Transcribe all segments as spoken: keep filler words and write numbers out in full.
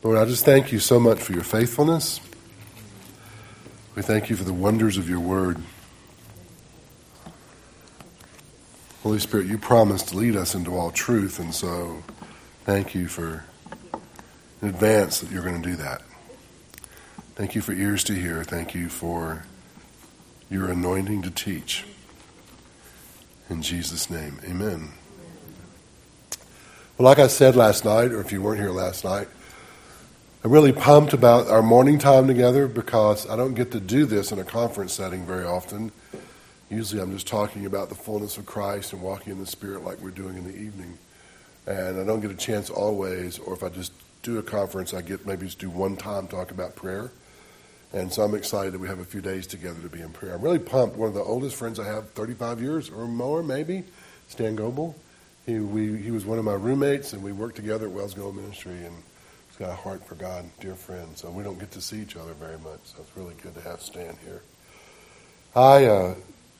Lord, I just thank you so much for your faithfulness. We thank you for the wonders of your word. Holy Spirit, you promised to lead us into all truth, and so thank you for in advance that you're going to do that. Thank you for ears to hear. Thank you for your anointing to teach. In Jesus' name, amen. Well, like I said last night, or if you weren't here last night, I'm really pumped about our morning time together because I don't get to do this in a conference setting very often. Usually I'm just talking about the fullness of Christ and walking in the Spirit like we're doing in the evening. And I don't get a chance always, or if I just do a conference, I get maybe just do one time talk about prayer. And so I'm excited that we have a few days together to be in prayer. I'm really pumped. One of the oldest friends I have, thirty-five years or more maybe, Stan Goebel. He, we, he was one of my roommates, and we worked together at Wells Gold Ministry, and he's got a heart for God, dear friend. So we don't get to see each other very much, so it's really good to have Stan here. I, uh,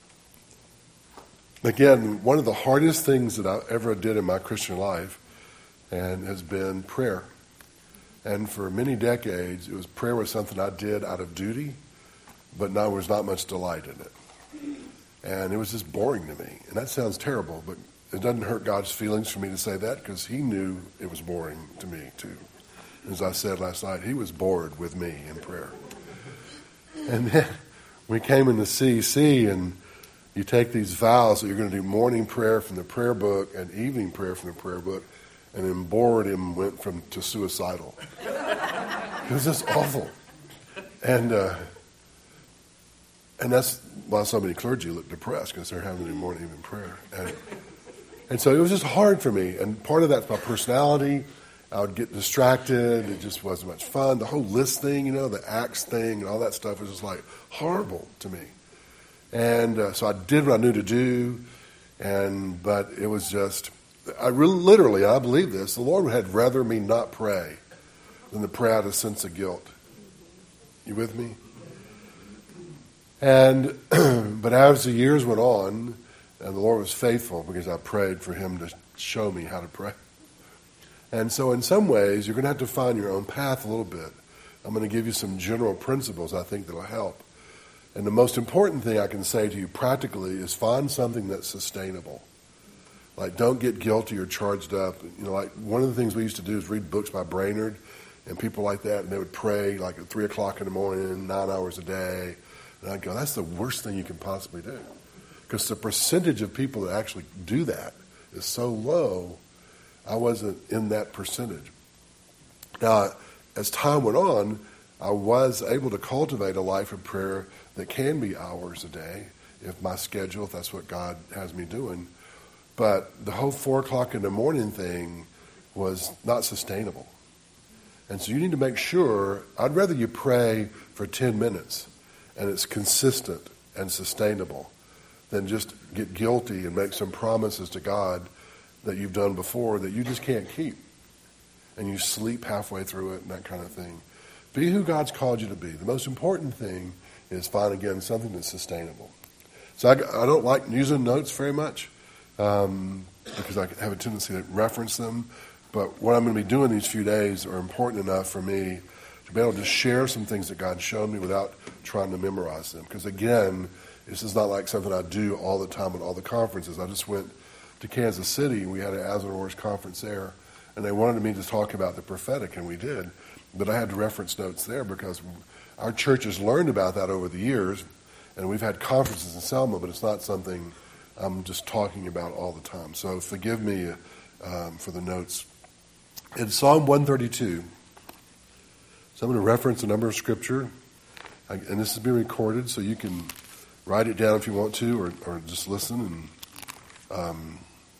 again, one of the hardest things that I ever did in my Christian life and has been prayer. And for many decades, it was prayer was something I did out of duty, but now there was not much delight in it. And it was just boring to me. And that sounds terrible, but it doesn't hurt God's feelings for me to say that because he knew it was boring to me too. As I said last night, he was bored with me in prayer. And then we came into C C, and you take these vows that you're going to do morning prayer from the prayer book and evening prayer from the prayer book, and then boredom went from to suicidal. It was just awful. And uh, and that's why so many clergy look depressed, because they're having their morning evening prayer. And, and so it was just hard for me. And part of that's my personality. I would get distracted. It just wasn't much fun. The whole list thing, you know, the Acts thing and all that stuff was just like horrible to me. And uh, so I did what I knew to do, and but it was just, I really, literally, I believe this, the Lord had rather me not pray than to pray out of a sense of guilt. You with me? And, but as the years went on, and the Lord was faithful because I prayed for him to show me how to pray. And so in some ways, you're going to have to find your own path a little bit. I'm going to give you some general principles I think that will help. And the most important thing I can say to you practically is find something that's sustainable. Like, don't get guilty or charged up. You know, like one of the things we used to do is read books by Brainerd and people like that, and they would pray like at three o'clock in the morning, nine hours a day. And I'd go, that's the worst thing you can possibly do. Because the percentage of people that actually do that is so low, I wasn't in that percentage. Now, as time went on, I was able to cultivate a life of prayer that can be hours a day, if my schedule, if that's what God has me doing. But the whole four o'clock in the morning thing was not sustainable. And so you need to make sure, I'd rather you pray for ten minutes and it's consistent and sustainable than just get guilty and make some promises to God that you've done before that you just can't keep. And you sleep halfway through it and that kind of thing. Be who God's called you to be. The most important thing is find, again, something that's sustainable. So I, I don't like using notes very much um, because I have a tendency to reference them. But what I'm going to be doing these few days are important enough for me to be able to share some things that God showed me without trying to memorize them. Because, again, this is not like something I do all the time at all the conferences. I just went to Kansas City, and we had an Azanores conference there, and they wanted me to talk about the prophetic, and we did. But I had to reference notes there because our church has learned about that over the years, and we've had conferences in Selma, but it's not something I'm just talking about all the time. So forgive me um, for the notes. In Psalm one thirty-two, so I'm going to reference a number of scripture, and this has been recorded, so you can write it down if you want to, or, or just listen. And um,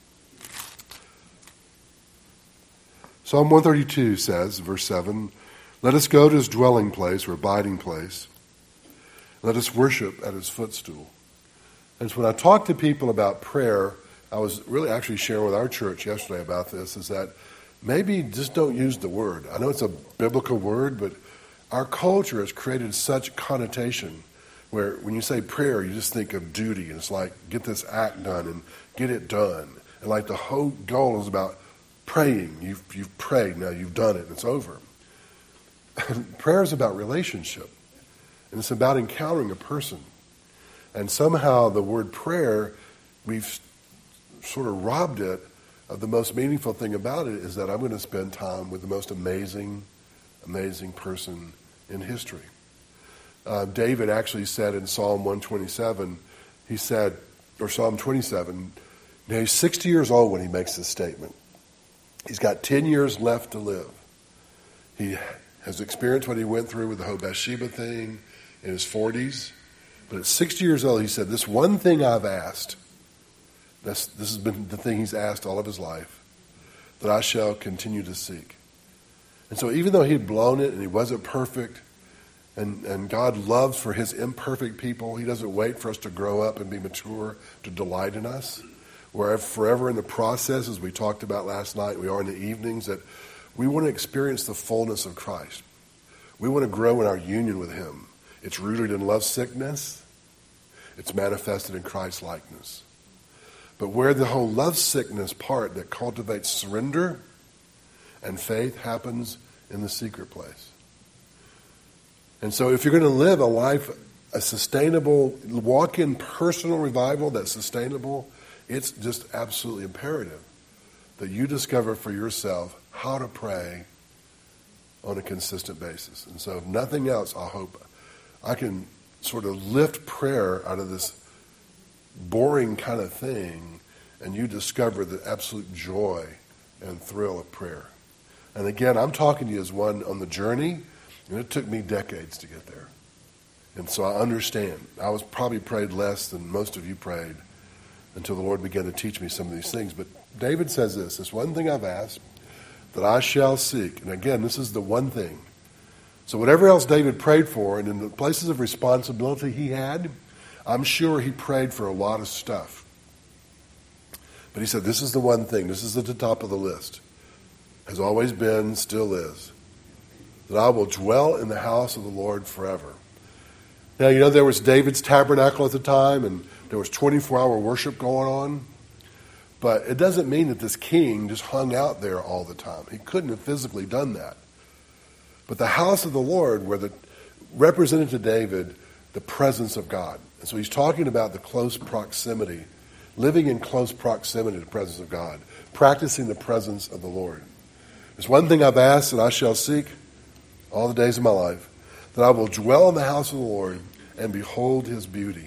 Psalm one thirty-two says, verse seven, "Let us go to his dwelling place or abiding place. Let us worship at his footstool." And so when I talk to people about prayer, I was really actually sharing with our church yesterday about this, is that maybe just don't use the word. I know it's a biblical word, but our culture has created such connotation where when you say prayer, you just think of duty. And it's like, get this act done and get it done. And like the whole goal is about praying. You've, you've prayed, now you've done it, and it's over. prayer is about relationship. And it's about encountering a person. And somehow the word prayer, we've sort of robbed it of the most meaningful thing about it is that I'm going to spend time with the most amazing, amazing person in history. Uh, David actually said in Psalm one twenty-seven, he said, or Psalm twenty-seven, now he's sixty years old when he makes this statement. He's got ten years left to live. He has experienced what he went through with the whole Bathsheba thing in his forties. But at sixty years old, he said, this one thing I've asked, this, this has been the thing he's asked all of his life, that I shall continue to seek. And so even though he had blown it and he wasn't perfect, and, and God loves for his imperfect people, he doesn't wait for us to grow up and be mature to delight in us. We're forever in the process, as we talked about last night, we are in the evenings, that we want to experience the fullness of Christ. We want to grow in our union with him. It's rooted in love sickness. It's manifested in Christ's likeness. But where the whole love sickness part that cultivates surrender and faith happens in the secret place. And so if you're going to live a life, a sustainable, walk in personal revival that's sustainable, it's just absolutely imperative that you discover for yourself how to pray on a consistent basis. And so if nothing else, I hope I can sort of lift prayer out of this boring kind of thing, and you discover the absolute joy and thrill of prayer. And again, I'm talking to you as one on the journey, and it took me decades to get there. And so I understand. I was probably prayed less than most of you prayed until the Lord began to teach me some of these things. But David says this, this one thing I've asked, that I shall seek. And again, this is the one thing. So whatever else David prayed for, and in the places of responsibility he had, I'm sure he prayed for a lot of stuff. But he said, this is the one thing. This is at the top of the list. Has always been, still is. That I will dwell in the house of the Lord forever. Now, you know, there was David's tabernacle at the time, and there was twenty-four hour worship going on. But it doesn't mean that this king just hung out there all the time. He couldn't have physically done that. But the house of the Lord where the, represented to David the presence of God. And so he's talking about the close proximity, living in close proximity to the presence of God, practicing the presence of the Lord. There's one thing I've asked that I shall seek all the days of my life, that I will dwell in the house of the Lord and behold his beauty.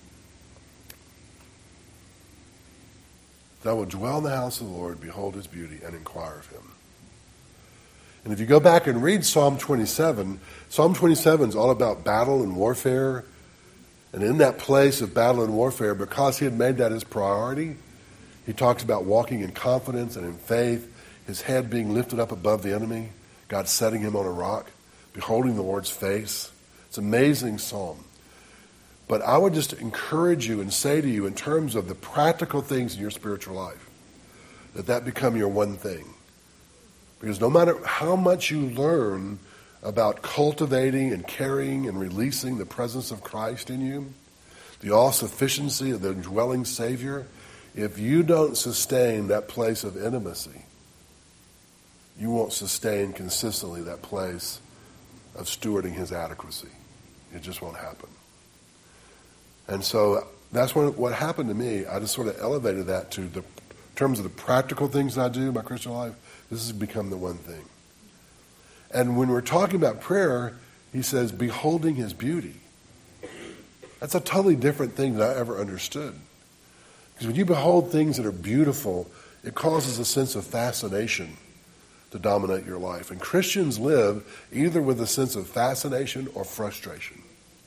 That I will dwell in the house of the Lord, behold his beauty, and inquire of him. And if you go back and read Psalm twenty-seven, Psalm twenty-seven is all about battle and warfare. And in that place of battle and warfare, because he had made that his priority, he talks about walking in confidence and in faith, his head being lifted up above the enemy, God setting him on a rock, beholding the Lord's face. It's an amazing psalm. But I would just encourage you and say to you in terms of the practical things in your spiritual life, that that become your one thing. Because no matter how much you learn about cultivating and carrying and releasing the presence of Christ in you, the all-sufficiency of the indwelling Savior, if you don't sustain that place of intimacy, you won't sustain consistently that place of stewarding his adequacy. It just won't happen. And so that's what, what happened to me. I just sort of elevated that to the in terms of the practical things I do in my Christian life. This has become the one thing. And when we're talking about prayer, he says, beholding his beauty. That's a totally different thing than I ever understood. Because when you behold things that are beautiful, it causes a sense of fascination to dominate your life. And Christians live either with a sense of fascination or frustration.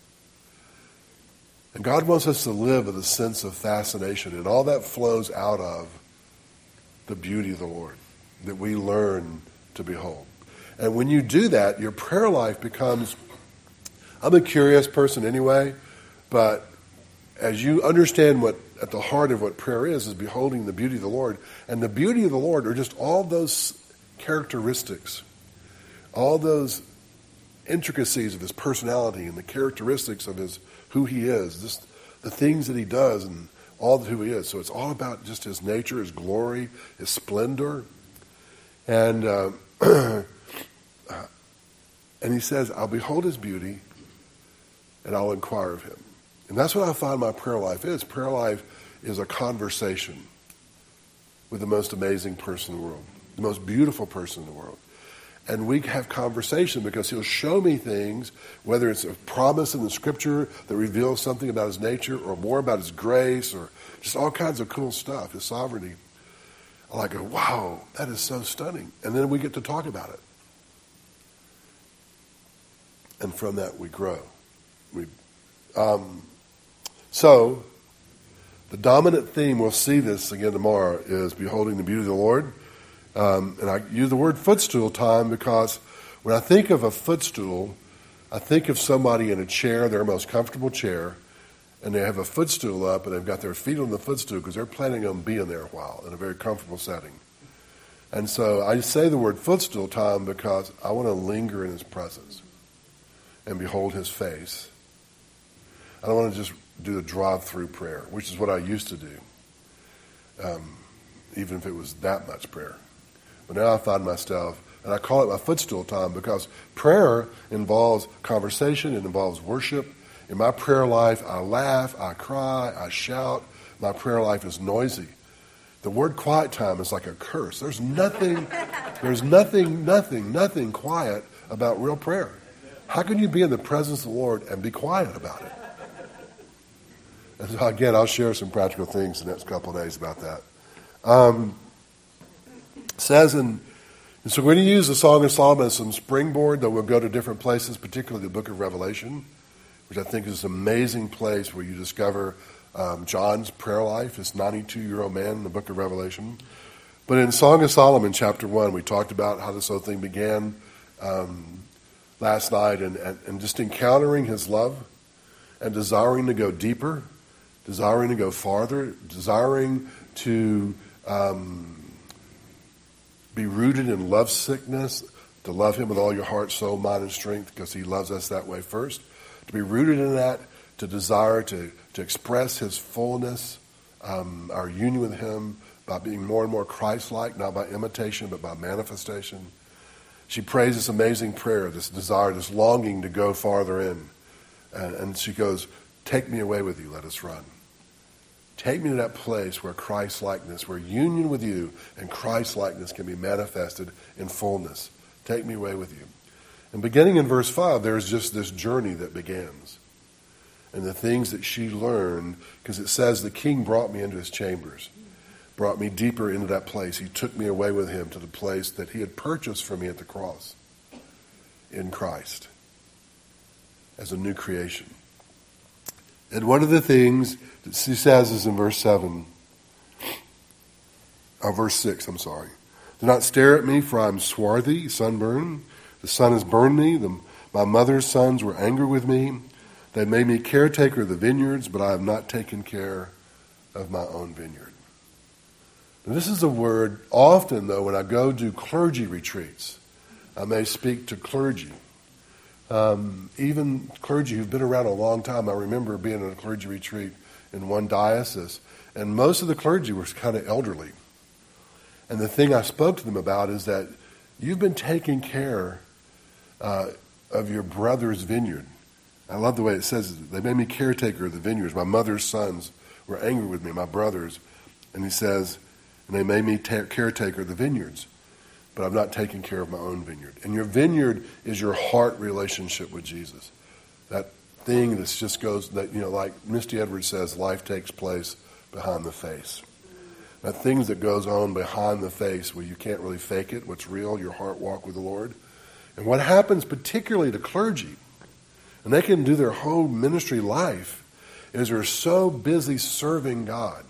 And God wants us to live with a sense of fascination, and all that flows out of the beauty of the Lord that we learn to behold. And when you do that, your prayer life becomes, I'm a curious person anyway, but as you understand what at the heart of what prayer is, is beholding the beauty of the Lord. And the beauty of the Lord are just all those characteristics, all those intricacies of his personality and the characteristics of his who he is, just the things that he does and all that who he is. So it's all about just his nature, his glory, his splendor. And uh, And he says, I'll behold his beauty and I'll inquire of him. And that's what I find my prayer life is. Prayer life is a conversation with the most amazing person in the world, the most beautiful person in the world. And we have conversation because he'll show me things, whether it's a promise in the scripture that reveals something about his nature or more about his grace or just all kinds of cool stuff, his sovereignty. I go, wow, that is so stunning. And then we get to talk about it. And from that we grow. We, um, so, the dominant theme, we'll see this again tomorrow, is beholding the beauty of the Lord. Um, and I use the word footstool time because when I think of a footstool, I think of somebody in a chair, their most comfortable chair, and they have a footstool up and they've got their feet on the footstool because they're planning on being there a while in a very comfortable setting. And so I say the word footstool time because I want to linger in his presence and behold his face. I don't want to just do a drive-through prayer, which is what I used to do, um, even if it was that much prayer. But now I find myself, and I call it my footstool time because prayer involves conversation, it involves worship. In my prayer life, I laugh, I cry, I shout. My prayer life is noisy. The word quiet time is like a curse. There's nothing, there's nothing, nothing, nothing quiet about real prayer. How can you be in the presence of the Lord and be quiet about it? And so again, I'll share some practical things the next couple of days about that. Um, it says in, and so we're going to use the Song of Solomon as some springboard, though we'll go to different places, particularly the book of Revelation, which I think is an amazing place where you discover um, John's prayer life, this ninety-two-year-old man in the book of Revelation. But in Song of Solomon, chapter one, we talked about how this whole thing began um, last night and, and, and just encountering his love and desiring to go deeper, desiring to go farther, desiring to um, be rooted in love sickness, to love him with all your heart, soul, mind, and strength because he loves us that way first. To be rooted in that, to desire to, to express his fullness, um, our union with him by being more and more Christ-like, not by imitation, but by manifestation. She prays this amazing prayer, this desire, this longing to go farther in. And, and she goes, take me away with you, let us run. Take me to that place where Christ-likeness, where union with you and Christ-likeness can be manifested in fullness. Take me away with you. And beginning in verse five, there's just this journey that begins. And the things that she learned, because it says the king brought me into his chambers, brought me deeper into that place. He took me away with him to the place that he had purchased for me at the cross in Christ as a new creation. And one of the things that she says is in verse seven, or verse six, I'm sorry. Do not stare at me, for I am swarthy, sunburned. The sun has burned me. The, my mother's sons were angry with me. They made me caretaker of the vineyards, but I have not taken care of my own vineyard. Now, this is a word, often though, when I go do clergy retreats, I may speak to clergy. Um, even clergy who've been around a long time. I remember being in a clergy retreat in one diocese, and most of the clergy were kind of elderly. And the thing I spoke to them about is that you've been taking care uh, of your brother's vineyard. I love the way it says it. They made me caretaker of the vineyards. My mother's sons were angry with me, my brothers. And he says, and they made me ta- caretaker of the vineyards. But I've not taken care of my own vineyard. And your vineyard is your heart relationship with Jesus. That thing that just goes, that you know, like Misty Edwards says, life takes place behind the face. That things that goes on behind the face where you can't really fake it, what's real, your heart walk with the Lord. And what happens particularly to clergy, and they can do their whole ministry life, is they're so busy serving God.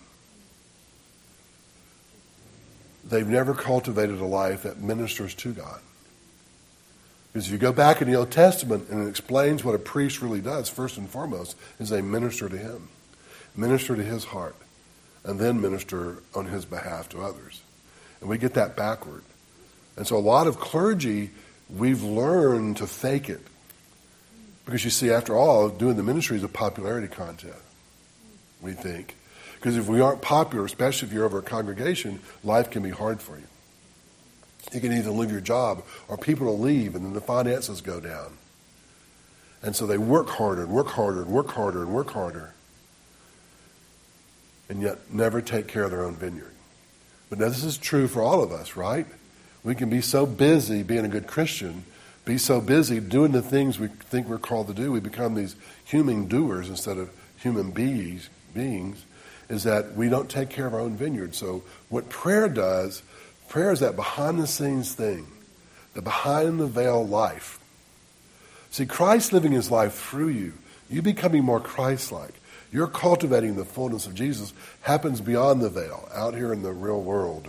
They've never cultivated a life that ministers to God. Because if you go back in the Old Testament and it explains what a priest really does, first and foremost, is they minister to him. Minister to his heart. And then minister on his behalf to others. And we get that backward. And so a lot of clergy, we've learned to fake it. Because you see, after all, doing the ministry is a popularity contest, we think. Because if we aren't popular, especially if you're over a congregation, life can be hard for you. You can either leave your job or people will leave and then the finances go down. And so they work harder and work harder and work harder and work harder. And yet never take care of their own vineyard. But now this is true for all of us, right? We can be so busy being a good Christian, be so busy doing the things we think we're called to do. We become these human doers instead of human beings, beings, is that we don't take care of our own vineyard. So what prayer does, prayer is that behind-the-scenes thing, the behind-the-veil life. See, Christ living his life through you, you becoming more Christ-like. You're cultivating the fullness of Jesus happens beyond the veil, out here in the real world.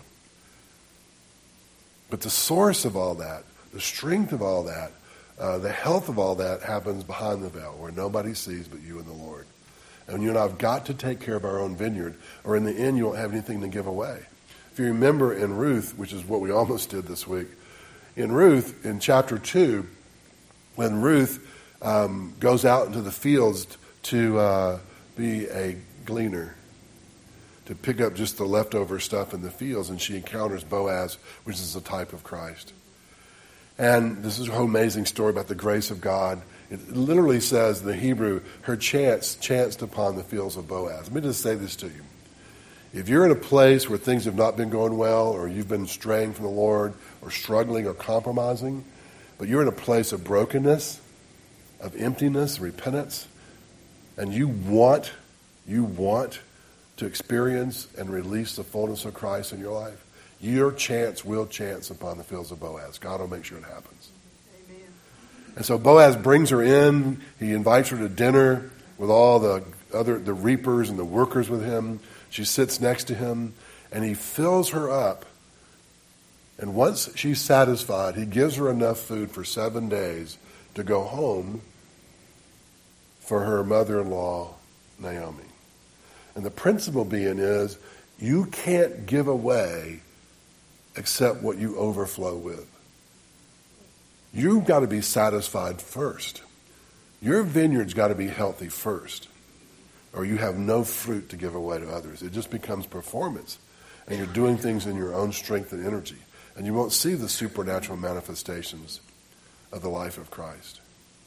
But the source of all that, the strength of all that, uh, the health of all that happens behind the veil, where nobody sees but you and the Lord. And you and I have got to take care of our own vineyard, or in the end you won't have anything to give away. If you remember in Ruth, which is what we almost did this week, in Ruth, in chapter two, when Ruth um, goes out into the fields to uh, be a gleaner, to pick up just the leftover stuff in the fields, and she encounters Boaz, which is a type of Christ. And this is a whole amazing story about the grace of God. It literally says in the Hebrew, her chance chanced upon the fields of Boaz. Let me just say this to you. If you're in a place where things have not been going well, or you've been straying from the Lord, or struggling or compromising, but you're in a place of brokenness, of emptiness, repentance, and you want, you want to experience and release the fullness of Christ in your life, your chance will chance upon the fields of Boaz. God will make sure it happens. Amen. And so Boaz brings her in. He invites her to dinner with all the other the reapers and the workers with him. She sits next to him, and he fills her up. And once she's satisfied, he gives her enough food for seven days to go home for her mother-in-law, Naomi. And the principle being is, you can't give away except what you overflow with. You've got to be satisfied first. Your vineyard's got to be healthy first, or you have no fruit to give away to others. It just becomes performance, and you're doing things in your own strength and energy, and you won't see the supernatural manifestations of the life of Christ.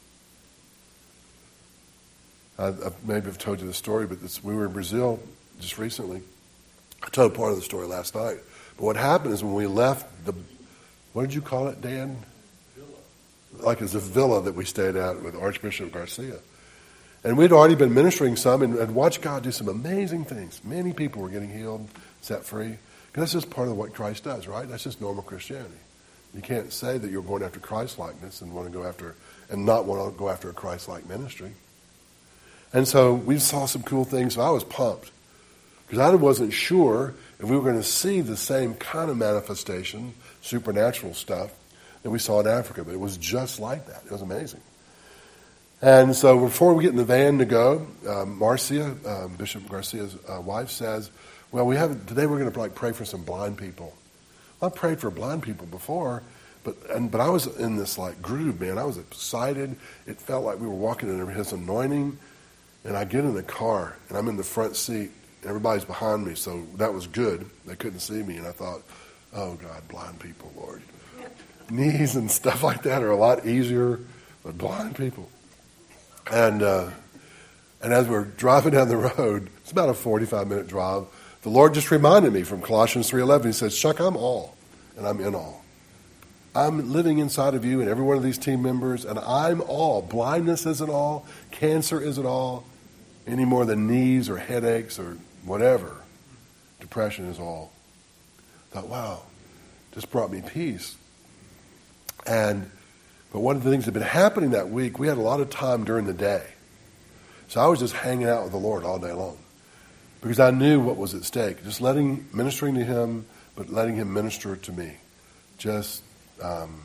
I, I maybe have told you the story, but this, we were in Brazil just recently. I told part of the story last night. But what happened is when we left the, what did you call it, Dan? Villa. Like it's a villa that we stayed at with Archbishop Garcia. And we'd already been ministering some and, and watched God do some amazing things. Many people were getting healed, set free. Because that's just part of what Christ does, right? That's just normal Christianity. You can't say that you're going after Christ-likeness and want to go after, and not want to go after a Christ-like ministry. And so we saw some cool things, so I was pumped. Because I wasn't sure if we were going to see the same kind of manifestation, supernatural stuff, that we saw in Africa. But it was just like that. It was amazing. And so before we get in the van to go, um, Marcia, um, Bishop Garcia's uh, wife, says, well, we have today we're going to like pray for some blind people. Well, I prayed for blind people before, but and but I was in this like groove, man. I was excited. It felt like we were walking in his anointing. And I get in the car, and I'm in the front seat. Everybody's behind me, so that was good. They couldn't see me, and I thought, oh, God, blind people, Lord. Knees and stuff like that are a lot easier, but blind people. And uh, and as we're driving down the road, it's about a forty-five minute drive, the Lord just reminded me from Colossians three eleven. He says, Chuck, I'm all, and I'm in all. I'm living inside of you and every one of these team members, and I'm all. Blindness isn't all. Cancer isn't all. Any more than knees or headaches or whatever. Depression is all. I thought, wow, just brought me peace. And but one of the things that had been happening that week, we had a lot of time during the day. So I was just hanging out with the Lord all day long. Because I knew what was at stake. Just letting, ministering to him, but letting him minister to me. Just Um,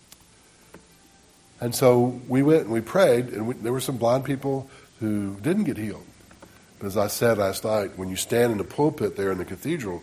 and so we went and we prayed, and we, there were some blind people who didn't get healed. But as I said last night, when you stand in the pulpit there in the cathedral,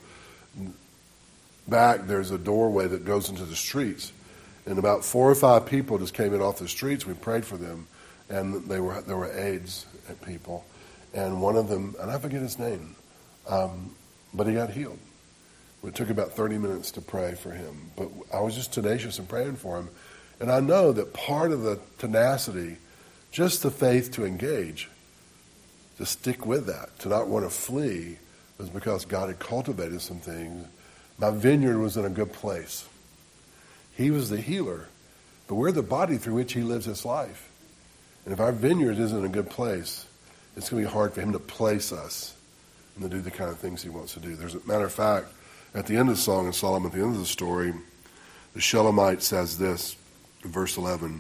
back there's a doorway that goes into the streets. And about four or five people just came in off the streets. We prayed for them, and they were there were AIDS people. And one of them, and I forget his name, um, but he got healed. It took about thirty minutes to pray for him. But I was just tenacious in praying for him. And I know that part of the tenacity, just the faith to engage, to stick with that, to not want to flee, was because God had cultivated some things. My vineyard was in a good place. He was the healer, but we're the body through which he lives his life. And if our vineyard isn't in a good place, it's going to be hard for him to place us and to do the kind of things he wants to do. There's a matter of fact, at the end of the Song of Solomon, at the end of the story, the Shulamite says this in verse eleven,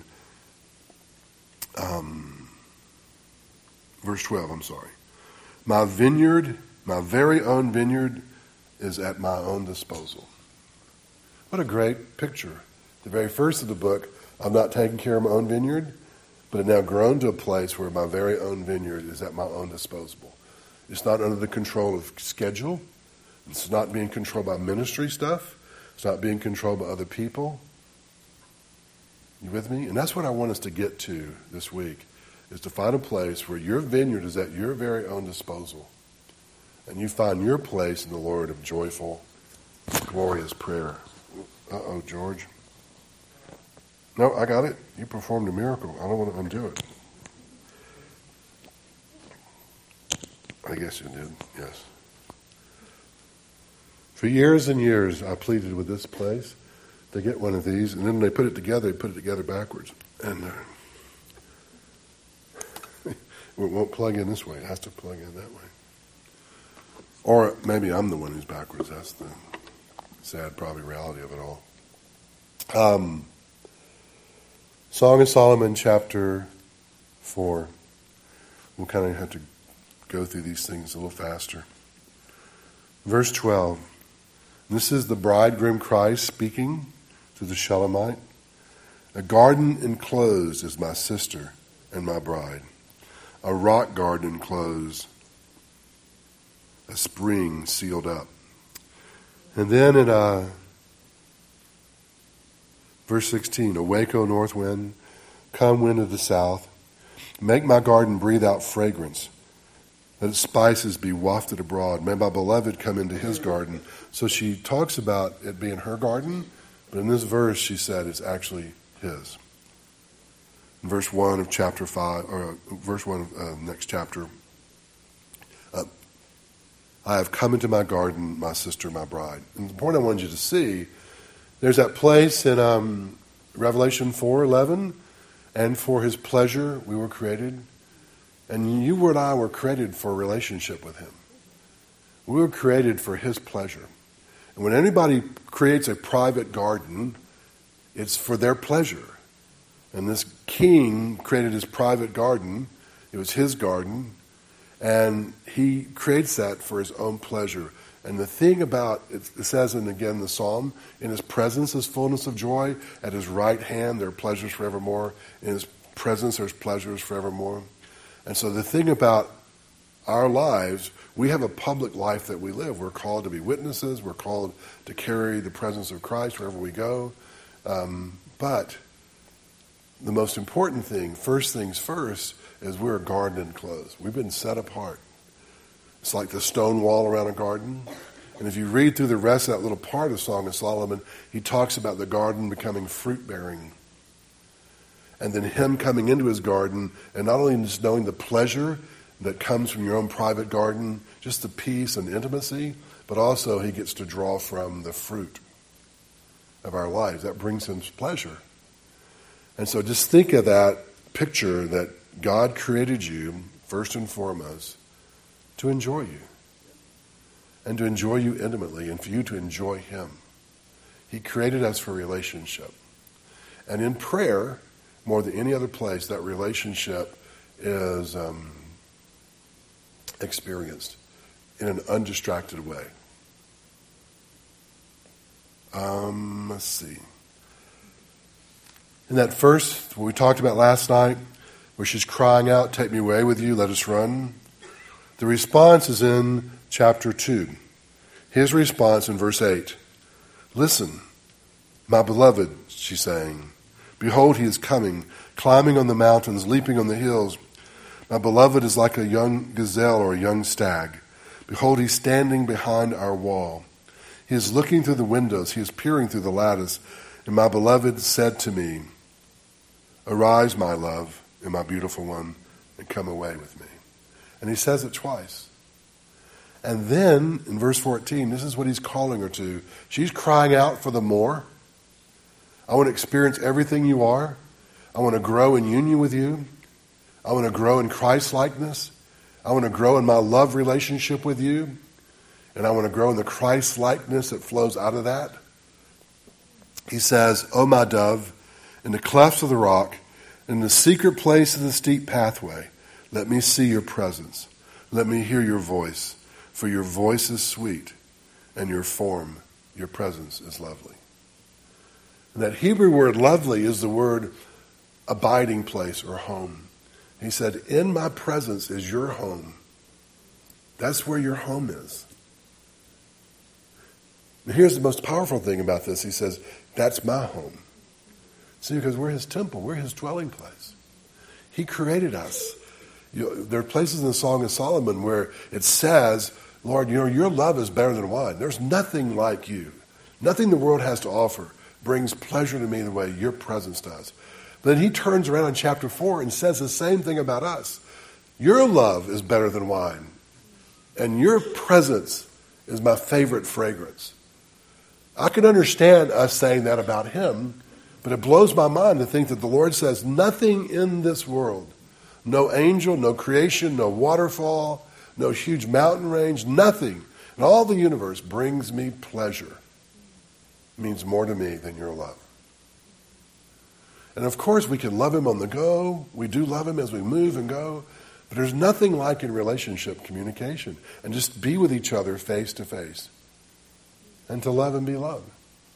um, verse twelve, I'm sorry. My vineyard, my very own vineyard, is at my own disposal. What a great picture. The very first of the book, I'm not taking care of my own vineyard, but have now grown to a place where my very own vineyard is at my own disposal. It's not under the control of schedule. It's not being controlled by ministry stuff. It's not being controlled by other people. You with me? And that's what I want us to get to this week, is to find a place where your vineyard is at your very own disposal. And you find your place in the Lord of joyful, glorious prayer. Uh-oh, George. No, I got it. You performed a miracle. I don't want to undo it. I guess you did, yes. For years and years, I pleaded with this place to get one of these, and then when they put it together, they put it together backwards. And uh, it won't plug in this way. It has to plug in that way. Or maybe I'm the one who's backwards. That's the sad, probably, reality of it all. Um, Song of Solomon, chapter four. We'll kind of have to go through these things a little faster. Verse twelve. This is the bridegroom Christ speaking to the Shulamite. A garden enclosed is my sister and my bride. A rock garden enclosed. A spring sealed up. And then in uh, verse sixteen, awake, O north wind, come wind of the south, make my garden breathe out fragrance, let its spices be wafted abroad. May my beloved come into his garden. So she talks about it being her garden, but in this verse she said it's actually his. In verse one of chapter five, or uh, verse one of uh, next chapter, uh, I have come into my garden, my sister, my bride. And the point I wanted you to see, there's that place in um, Revelation four eleven, and for his pleasure we were created. And you and I were created for a relationship with him. We were created for his pleasure. And when anybody creates a private garden, it's for their pleasure. And this king created his private garden. It was his garden. And he creates that for his own pleasure. And the thing about, it says in again the psalm, in his presence is fullness of joy. At his right hand there are pleasures forevermore. In his presence there's pleasures forevermore. And so the thing about our lives, we have a public life that we live. We're called to be witnesses. We're called to carry the presence of Christ wherever we go. Um, but the most important thing, first things first, is we're a garden enclosed. We've been set apart. It's like the stone wall around a garden. And if you read through the rest of that little part of Song of Solomon, he talks about the garden becoming fruit-bearing. And then him coming into his garden, and not only just knowing the pleasure that comes from your own private garden, just the peace and intimacy, but also he gets to draw from the fruit of our lives. That brings him pleasure. And so just think of that picture that God created you, first and foremost, to enjoy you. And to enjoy you intimately, and for you to enjoy him. He created us for relationship. And in prayer, more than any other place, that relationship is um, experienced in an undistracted way. Um, let's see. In that first, what we talked about last night, where she's crying out, take me away with you, let us run. The response is in chapter two. His response in verse eight. Listen, my beloved, she's saying. Behold, he is coming, climbing on the mountains, leaping on the hills. My beloved is like a young gazelle or a young stag. Behold, he's standing behind our wall. He is looking through the windows. He is peering through the lattice. And my beloved said to me, arise, my love, and my beautiful one, and come away with me. And he says it twice. And then, in verse fourteen, this is what he's calling her to. She's crying out for the more. I want to experience everything you are. I want to grow in union with you. I want to grow in Christ-likeness. I want to grow in my love relationship with you. And I want to grow in the Christ-likeness that flows out of that. He says, O my dove, in the clefts of the rock, in the secret place of the steep pathway, let me see your presence. Let me hear your voice. For your voice is sweet, and your form, your presence is lovely. And that Hebrew word lovely is the word abiding place or home. He said, in my presence is your home. That's where your home is. And here's the most powerful thing about this. He says, that's my home. See, because we're his temple. We're his dwelling place. He created us. You know, there are places in the Song of Solomon where it says, Lord, you know, your love is better than wine. There's nothing like you. Nothing the world has to offer brings pleasure to me the way your presence does. But then he turns around in chapter four and says the same thing about us. Your love is better than wine. And your presence is my favorite fragrance. I can understand us saying that about him, but it blows my mind to think that the Lord says nothing in this world, no angel, no creation, no waterfall, no huge mountain range, nothing in all the universe brings me pleasure. It means more to me than your love. And of course we can love him on the go. We do love him as we move and go. But there's nothing like in relationship communication and just be with each other face to face. And to love and be loved.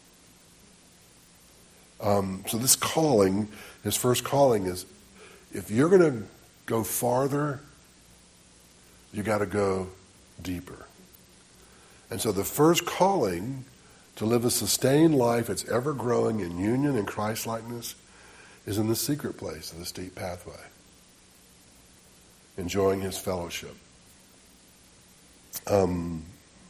Um, so this calling, his first calling is, if you're going to go farther, you got to go deeper. And so the first calling to live a sustained life that's ever growing in union and Christ-likeness is in the secret place of the steep pathway. Enjoying his fellowship. Um,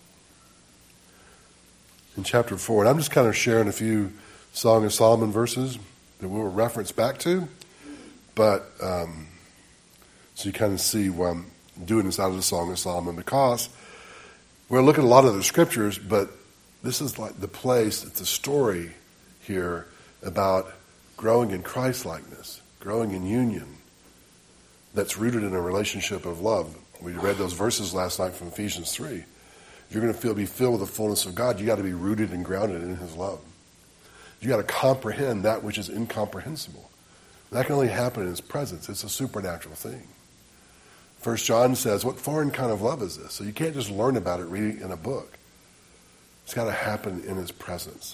in chapter four, and I'm just kind of sharing a few Song of Solomon verses that we'll reference back to, but um, so you kind of see why I'm doing this out of the Song of Solomon, because we're looking at a lot of the scriptures, but this is like the place, it's a story here about growing in Christ-likeness, growing in union that's rooted in a relationship of love. We read those verses last night from Ephesians three. If you're going to feel, be filled with the fullness of God, you got to be rooted and grounded in his love. You got to comprehend that which is incomprehensible. That can only happen in his presence. It's a supernatural thing. First John says, what foreign kind of love is this? So you can't just learn about it reading in a book. It's got to happen in his presence.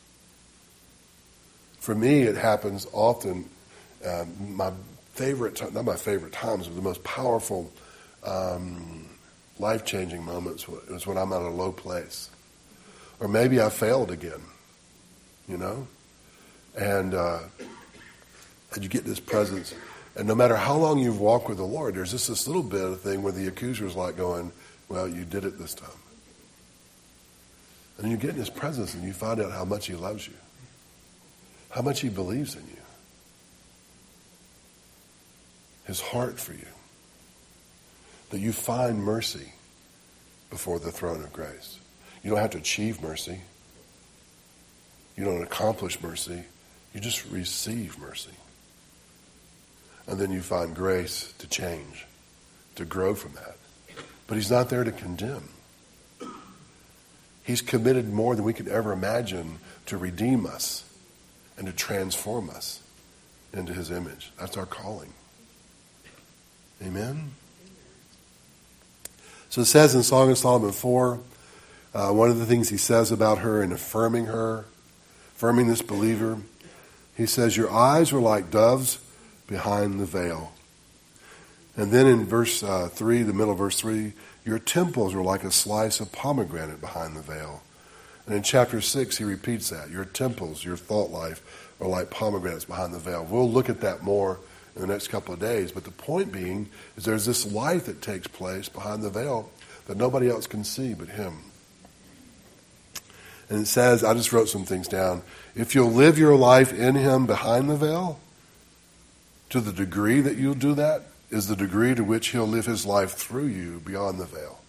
For me, it happens often. Uh, my favorite, not my favorite times, but the most powerful, um, life-changing moments was when I'm at a low place. Or maybe I failed again, you know? And, uh, and you get this presence. And no matter how long you've walked with the Lord, there's just this little bit of thing where the accuser's like going, well, you did it this time. And then you get in his presence and you find out how much he loves you. How much he believes in you. His heart for you. That you find mercy before the throne of grace. You don't have to achieve mercy. You don't accomplish mercy. You just receive mercy. And then you find grace to change, to grow from that. But he's not there to condemn. He's committed more than we could ever imagine to redeem us and to transform us into his image. That's our calling. Amen? So it says in Song of Solomon four, uh, one of the things he says about her and affirming her, affirming this believer, he says, your eyes were like doves behind the veil. And then in verse uh, three, the middle of verse three, your temples were like a slice of pomegranate behind the veil. And in chapter six, he repeats that. Your temples, your thought life, are like pomegranates behind the veil. We'll look at that more in the next couple of days. But the point being is there's this life that takes place behind the veil that nobody else can see but him. And it says, I just wrote some things down. If you'll live your life in him behind the veil, to the degree that you'll do that, is the degree to which he'll live his life through you beyond the veil.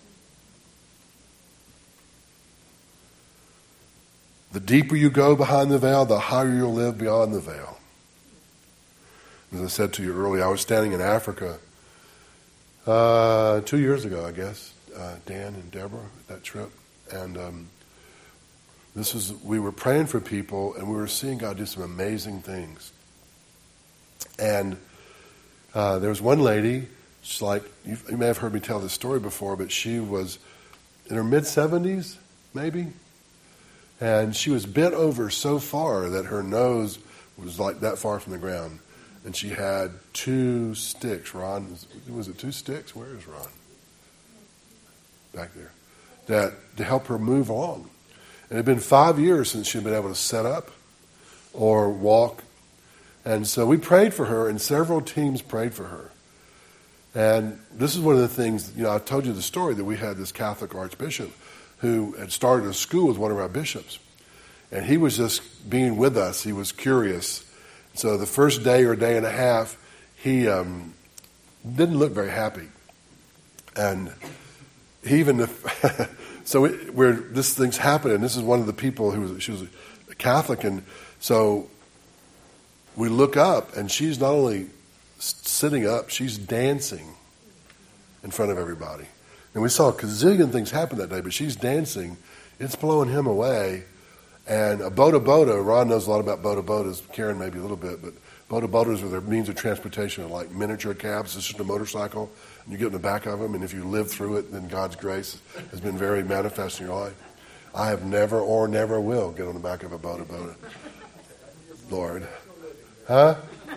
The deeper you go behind the veil, the higher you'll live beyond the veil. As I said to you earlier, I was standing in Africa uh, two years ago, I guess, uh, Dan and Deborah, that trip. And um, this was, we were praying for people, and we were seeing God do some amazing things. And uh, there was one lady, she's like, you, you may have heard me tell this story before, but she was in her mid-seventies, maybe. And she was bent over so far that her nose was like that far from the ground. And she had two sticks. Ron, was, was it two sticks? Where is Ron? Back there. That to help her move along. And it had been five years since she had been able to sit up or walk. And so we prayed for her, and several teams prayed for her. And this is one of the things, you know, I told you the story that we had this Catholic archbishop who had started a school with one of our bishops. And he was just being with us. He was curious. So the first day or day and a half, he um, didn't look very happy. And he even, so it, where this thing's happening, this is one of the people who was, she was a Catholic. And so we look up, and she's not only sitting up, she's dancing in front of everybody. And we saw a gazillion things happen that day, but she's dancing. It's blowing him away. And a boda boda, Ron knows a lot about boda bodas, Karen maybe a little bit, but boda bodas are their means of transportation, like miniature cabs. It's just a motorcycle, and you get in the back of them, and if you live through it, then God's grace has been very manifest in your life. I have never or never will get on the back of a boda boda. Lord. Huh?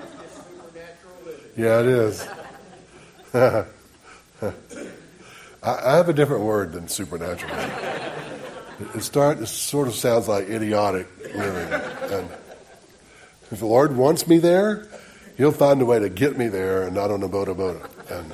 Yeah, it is. I have a different word than supernatural. It, start, it sort of sounds like idiotic living. And if the Lord wants me there, he'll find a way to get me there and not on a boda boda.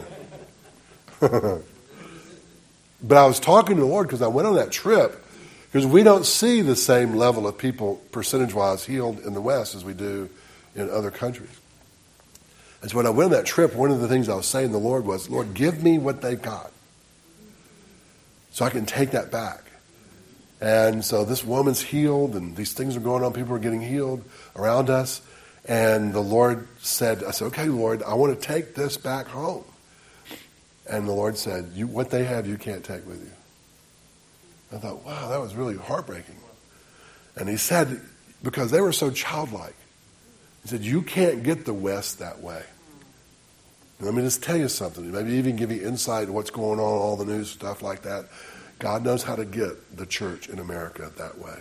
And but I was talking to the Lord because I went on that trip because we don't see the same level of people percentage-wise healed in the West as we do in other countries. And so when I went on that trip, one of the things I was saying to the Lord was, Lord, give me what they've got so I can take that back. And so this woman's healed, and these things are going on. People are getting healed around us. And the Lord said, I said, okay, Lord, I want to take this back home. And the Lord said, you, what they have, you can't take with you. I thought, wow, that was really heartbreaking. And he said, because they were so childlike, he said, you can't get the West that way. And let me just tell you something. Maybe even give you insight into what's going on, all the news, stuff like that. God knows how to get the church in America that way.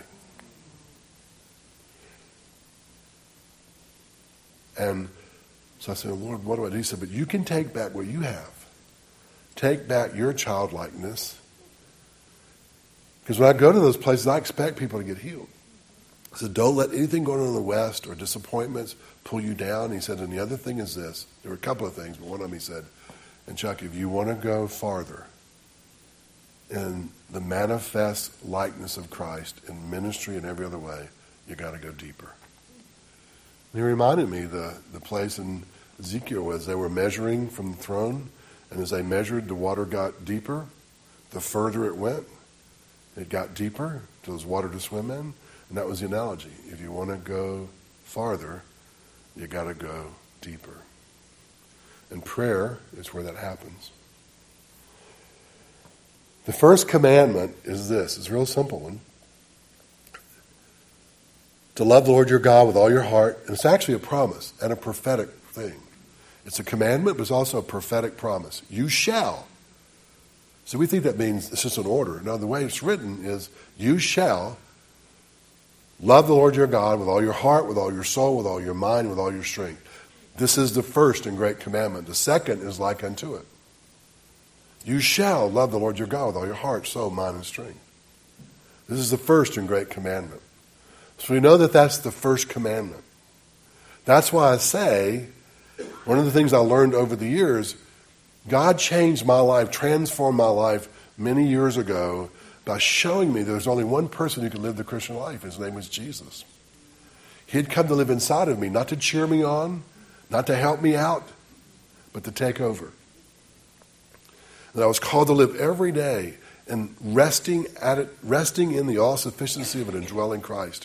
And so I said, Lord, what do I do? He said, but you can take back what you have. Take back your childlikeness. Because when I go to those places, I expect people to get healed. I said, don't let anything going on in the West or disappointments pull you down. He said, and the other thing is this. There were a couple of things, but one of them he said, and Chuck, if you want to go farther in the manifest likeness of Christ in ministry and every other way, you got to go deeper. And he reminded me the, the place in Ezekiel was they were measuring from the throne, and as they measured, the water got deeper. The further it went, it got deeper till there was water to swim in. And that was the analogy. If you want to go farther, you got to go deeper. And prayer is where that happens. The first commandment is this. It's a real simple one. To love the Lord your God with all your heart. And it's actually a promise and a prophetic thing. It's a commandment, but it's also a prophetic promise. You shall. So we think that means it's just an order. No, the way it's written is you shall love the Lord your God with all your heart, with all your soul, with all your mind, with all your strength. This is the first and great commandment. The second is like unto it. You shall love the Lord your God with all your heart, soul, mind, and strength. This is the first and great commandment. So we know that that's the first commandment. That's why I say, one of the things I learned over the years, God changed my life, transformed my life many years ago by showing me there's only one person who could live the Christian life. His name was Jesus. He had come to live inside of me, not to cheer me on, not to help me out, but to take over. And I was called to live every day and resting at it, resting in the all-sufficiency of an indwelling Christ.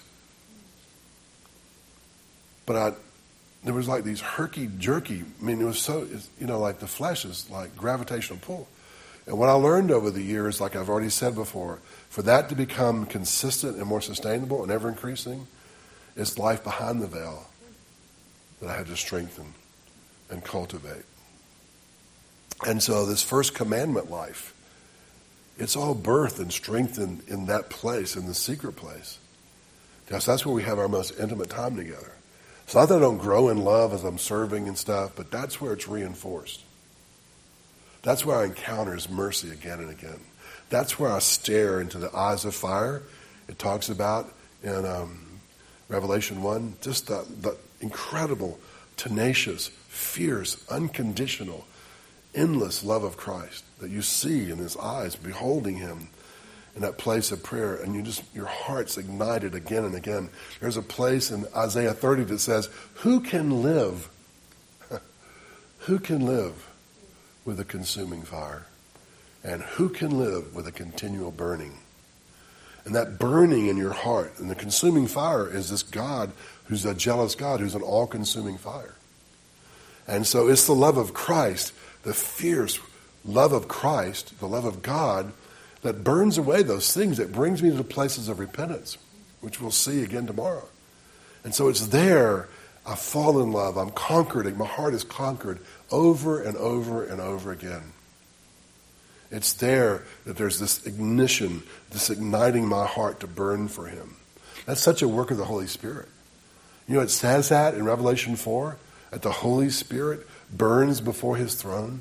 But I, there was like these herky-jerky, I mean, it was so, you know, like the flesh is like gravitational pull. And what I learned over the years, like I've already said before, for that to become consistent and more sustainable and ever increasing, it's life behind the veil that I had to strengthen and cultivate. And so this first commandment life, it's all birthed and strengthened in that place, in the secret place. Because that's where we have our most intimate time together. It's not that I don't grow in love as I'm serving and stuff, but that's where it's reinforced. That's where I encounter His mercy again and again. That's where I stare into the eyes of fire. It talks about in um, Revelation one, just the, the incredible, tenacious, fierce, unconditional, endless love of Christ that you see in His eyes, beholding Him in that place of prayer, and you just your heart's ignited again and again. There's a place in Isaiah thirty that says, "Who can live? Who can live with a consuming fire? And who can live with a continual burning?" And that burning in your heart and the consuming fire is this God who's a jealous God, who's an all-consuming fire. And so it's the love of Christ, the fierce love of Christ, the love of God, that burns away those things, that brings me to the places of repentance, which we'll see again tomorrow. And so it's there, I fall in love, I'm conquered, my heart is conquered over and over and over again. It's there that there's this ignition, this igniting my heart to burn for Him. That's such a work of the Holy Spirit. You know, it says that in Revelation four, that the Holy Spirit burns before His throne.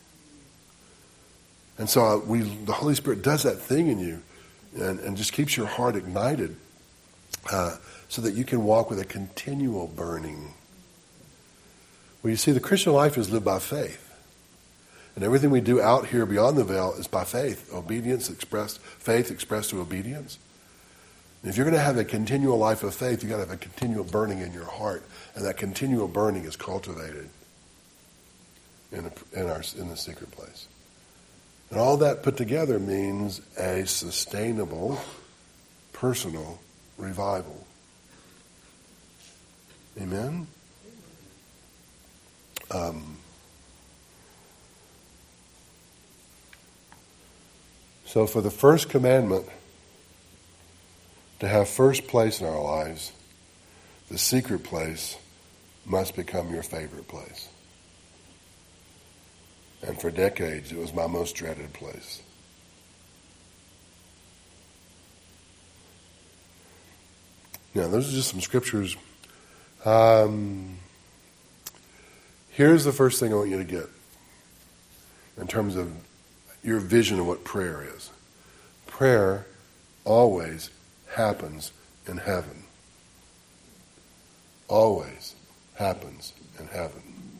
And so uh, we, the Holy Spirit does that thing in you and, and just keeps your heart ignited uh, so that you can walk with a continual burning. Well, you see, the Christian life is lived by faith. And everything we do out here beyond the veil is by faith. Obedience expressed, faith expressed through obedience. And if you're going to have a continual life of faith, you've got to have a continual burning in your heart. And that continual burning is cultivated in, a, in, our, in the secret place. And all that put together means a sustainable, personal revival. Amen? Um, so for the first commandment to have first place in our lives, the secret place must become your favorite place. And for decades, it was my most dreaded place. Now, those are just some scriptures. Um, here's the first thing I want you to get in terms of your vision of what prayer is. Prayer always happens in heaven. Always happens in heaven.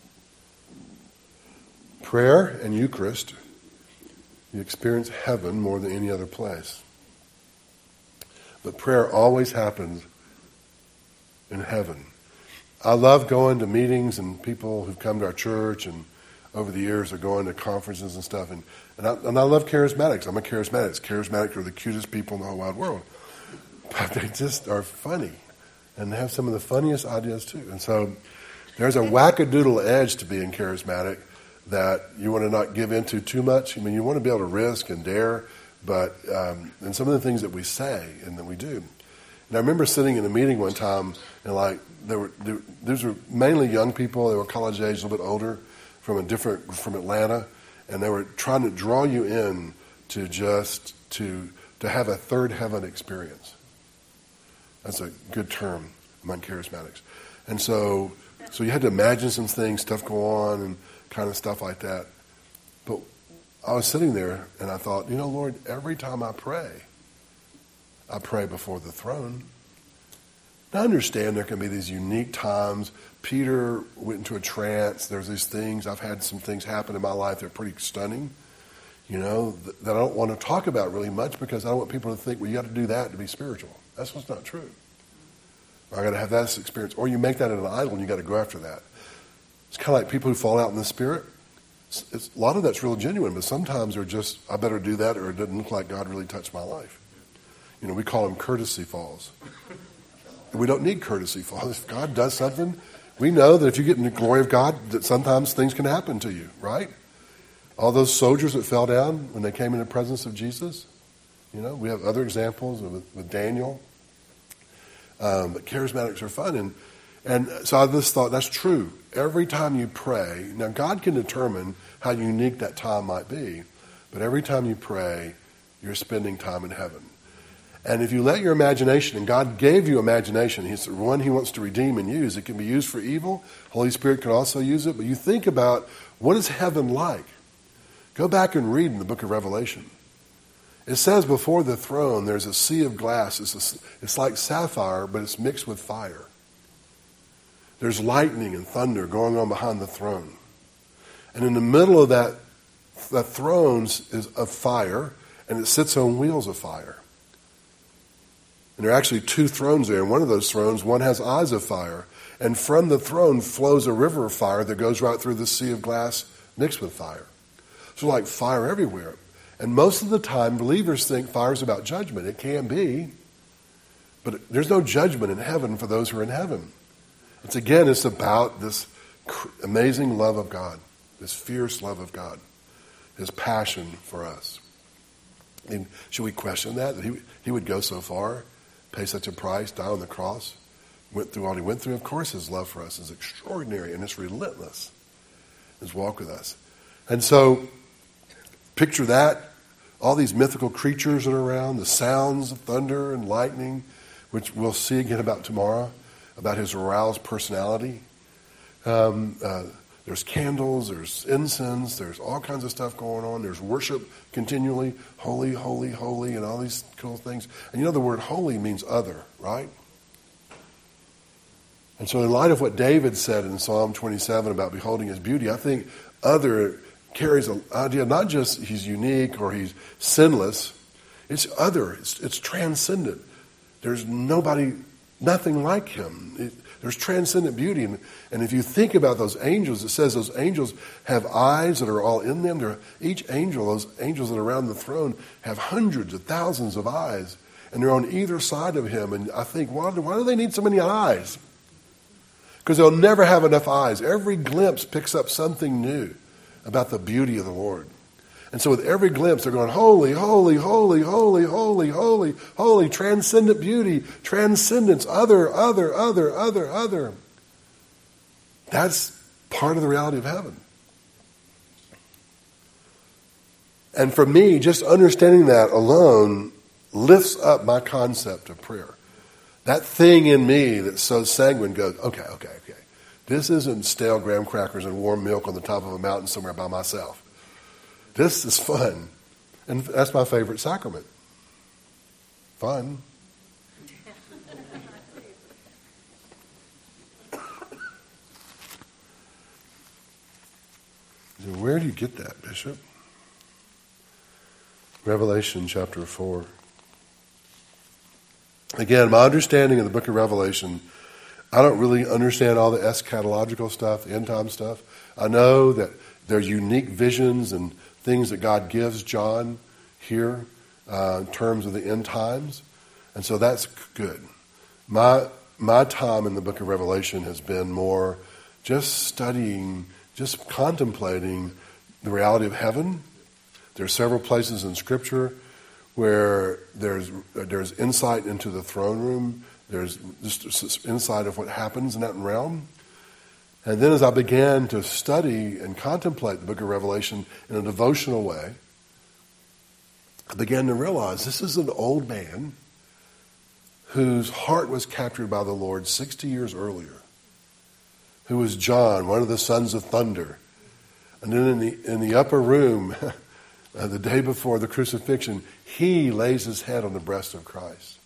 Prayer and Eucharist, you experience heaven more than any other place. But prayer always happens in heaven. I love going to meetings and people who've come to our church and over the years are going to conferences and stuff. And, and, I, and I love charismatics. I'm a charismatic. Charismatics are the cutest people in the whole wide world. But they just are funny and they have some of the funniest ideas too. And so there's a wackadoodle edge to being charismatic that you want to not give into too much. I mean, you want to be able to risk and dare, but um, and some of the things that we say and that we do. And I remember sitting in a meeting one time, and like there were there, these were mainly young people. They were college age, a little bit older, from a different from Atlanta, and they were trying to draw you in to just to to have a third heaven experience. That's a good term among charismatics. And so so you had to imagine some things, stuff go on, and kind of stuff like that. But I was sitting there and I thought, you know, Lord, every time I pray, I pray before the throne. Now, I understand there can be these unique times. Peter went into a trance. There's these things. I've had some things happen in my life that are pretty stunning. you know, th- that I don't want to talk about really much because I don't want people to think, well, you got to do that to be spiritual. That's just not true. Or I got to have that experience. Or you make that an idol and you got to go after that. It's kind of like people who fall out in the Spirit. It's, it's, a lot of that's real genuine, but sometimes they're just, I better do that or it doesn't look like God really touched my life. You know, we call them courtesy falls. We don't need courtesy falls. If God does something, we know that if you get in the glory of God, that sometimes things can happen to you, right? All those soldiers that fell down when they came in the presence of Jesus, you know, we have other examples with, with Daniel. Um, but charismatics are fun. And, and so I just thought, that's true. Every time you pray, now God can determine how unique that time might be, but every time you pray, you're spending time in heaven. And if you let your imagination, and God gave you imagination, He's the one He wants to redeem and use. It can be used for evil. Holy Spirit can also use it. But you think about, what is heaven like? Go back and read in the book of Revelation. It says before the throne there's a sea of glass. It's, a, it's like sapphire, but it's mixed with fire. There's lightning and thunder going on behind the throne. And in the middle of that, that throne is of fire, and it sits on wheels of fire. And there are actually two thrones there. And one of those thrones, one has eyes of fire. And from the throne flows a river of fire that goes right through the sea of glass mixed with fire. So like fire everywhere. And most of the time, believers think fire is about judgment. It can be. But there's no judgment in heaven for those who are in heaven. It's again, it's about this amazing love of God. This fierce love of God. His passion for us. And should we question that? That he, he would go so far? Pay such a price, die on the cross, went through all he went through. Of course his love for us is extraordinary and it's relentless. His walk with us. And so, picture that, all these mythical creatures that are around, the sounds of thunder and lightning, which we'll see again about tomorrow, about his aroused personality. Um, uh, there's candles, there's incense, there's all kinds of stuff going on. There's worship continually, holy, holy, holy, and all these cool things. And you know the word holy means other, right? And so in light of what David said in Psalm twenty-seven about beholding his beauty, I think other carries an idea, not just he's unique or he's sinless, it's other, it's, it's transcendent. There's nobody, nothing like him. It, There's transcendent beauty. And, and if you think about those angels, it says those angels have eyes that are all in them. They're, each angel, those angels that are around the throne, have hundreds of thousands of eyes. And they're on either side of him. And I think, why do, why do they need so many eyes? Because they'll never have enough eyes. Every glimpse picks up something new about the beauty of the Lord. And so with every glimpse, they're going, holy, holy, holy, holy, holy, holy, holy, transcendent beauty, transcendence, other, other, other, other, other. That's part of the reality of heaven. And for me, just understanding that alone lifts up my concept of prayer. That thing in me that's so sanguine goes, okay, okay, okay. This isn't stale graham crackers and warm milk on the top of a mountain somewhere by myself. This is fun. And that's my favorite sacrament. Fun. Where do you get that, Bishop? Revelation chapter four. Again, my understanding of the book of Revelation, I don't really understand all the eschatological stuff, the end time stuff. I know that there are unique visions and things that God gives John here uh, in terms of the end times. And so that's good. My my time in the book of Revelation has been more just studying, just contemplating the reality of heaven. There are several places in Scripture where there's there's insight into the throne room. There's just insight of what happens in that realm. And then as I began to study and contemplate the book of Revelation in a devotional way, I began to realize this is an old man whose heart was captured by the Lord sixty years earlier, who was John, one of the sons of thunder. And then in the, in the upper room, uh, the day before the crucifixion, he lays his head on the breast of Christ.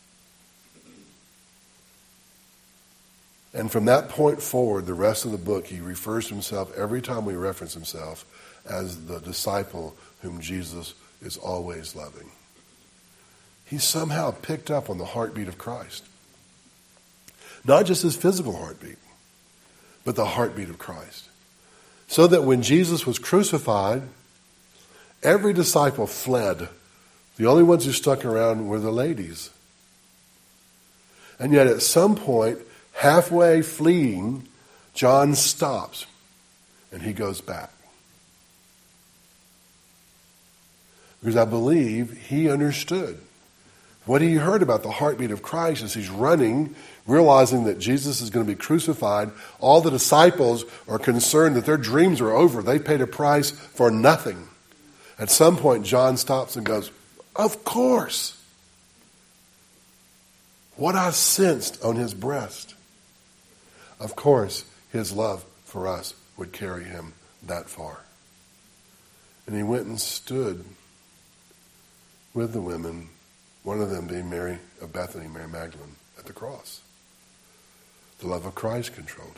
And from that point forward, the rest of the book, he refers to himself, every time we reference himself, as the disciple whom Jesus is always loving. He somehow picked up on the heartbeat of Christ. Not just his physical heartbeat, but the heartbeat of Christ. So that when Jesus was crucified, every disciple fled. The only ones who stuck around were the ladies. And yet at some point, halfway fleeing, John stops and he goes back. Because I believe he understood. What he heard about the heartbeat of Christ as he's running, realizing that Jesus is going to be crucified. All the disciples are concerned that their dreams are over. They paid a price for nothing. At some point, John stops and goes, of course. What I sensed on his breast. Of course, his love for us would carry him that far. And he went and stood with the women, one of them being Mary of Bethany, Mary Magdalene, at the cross. The love of Christ controlled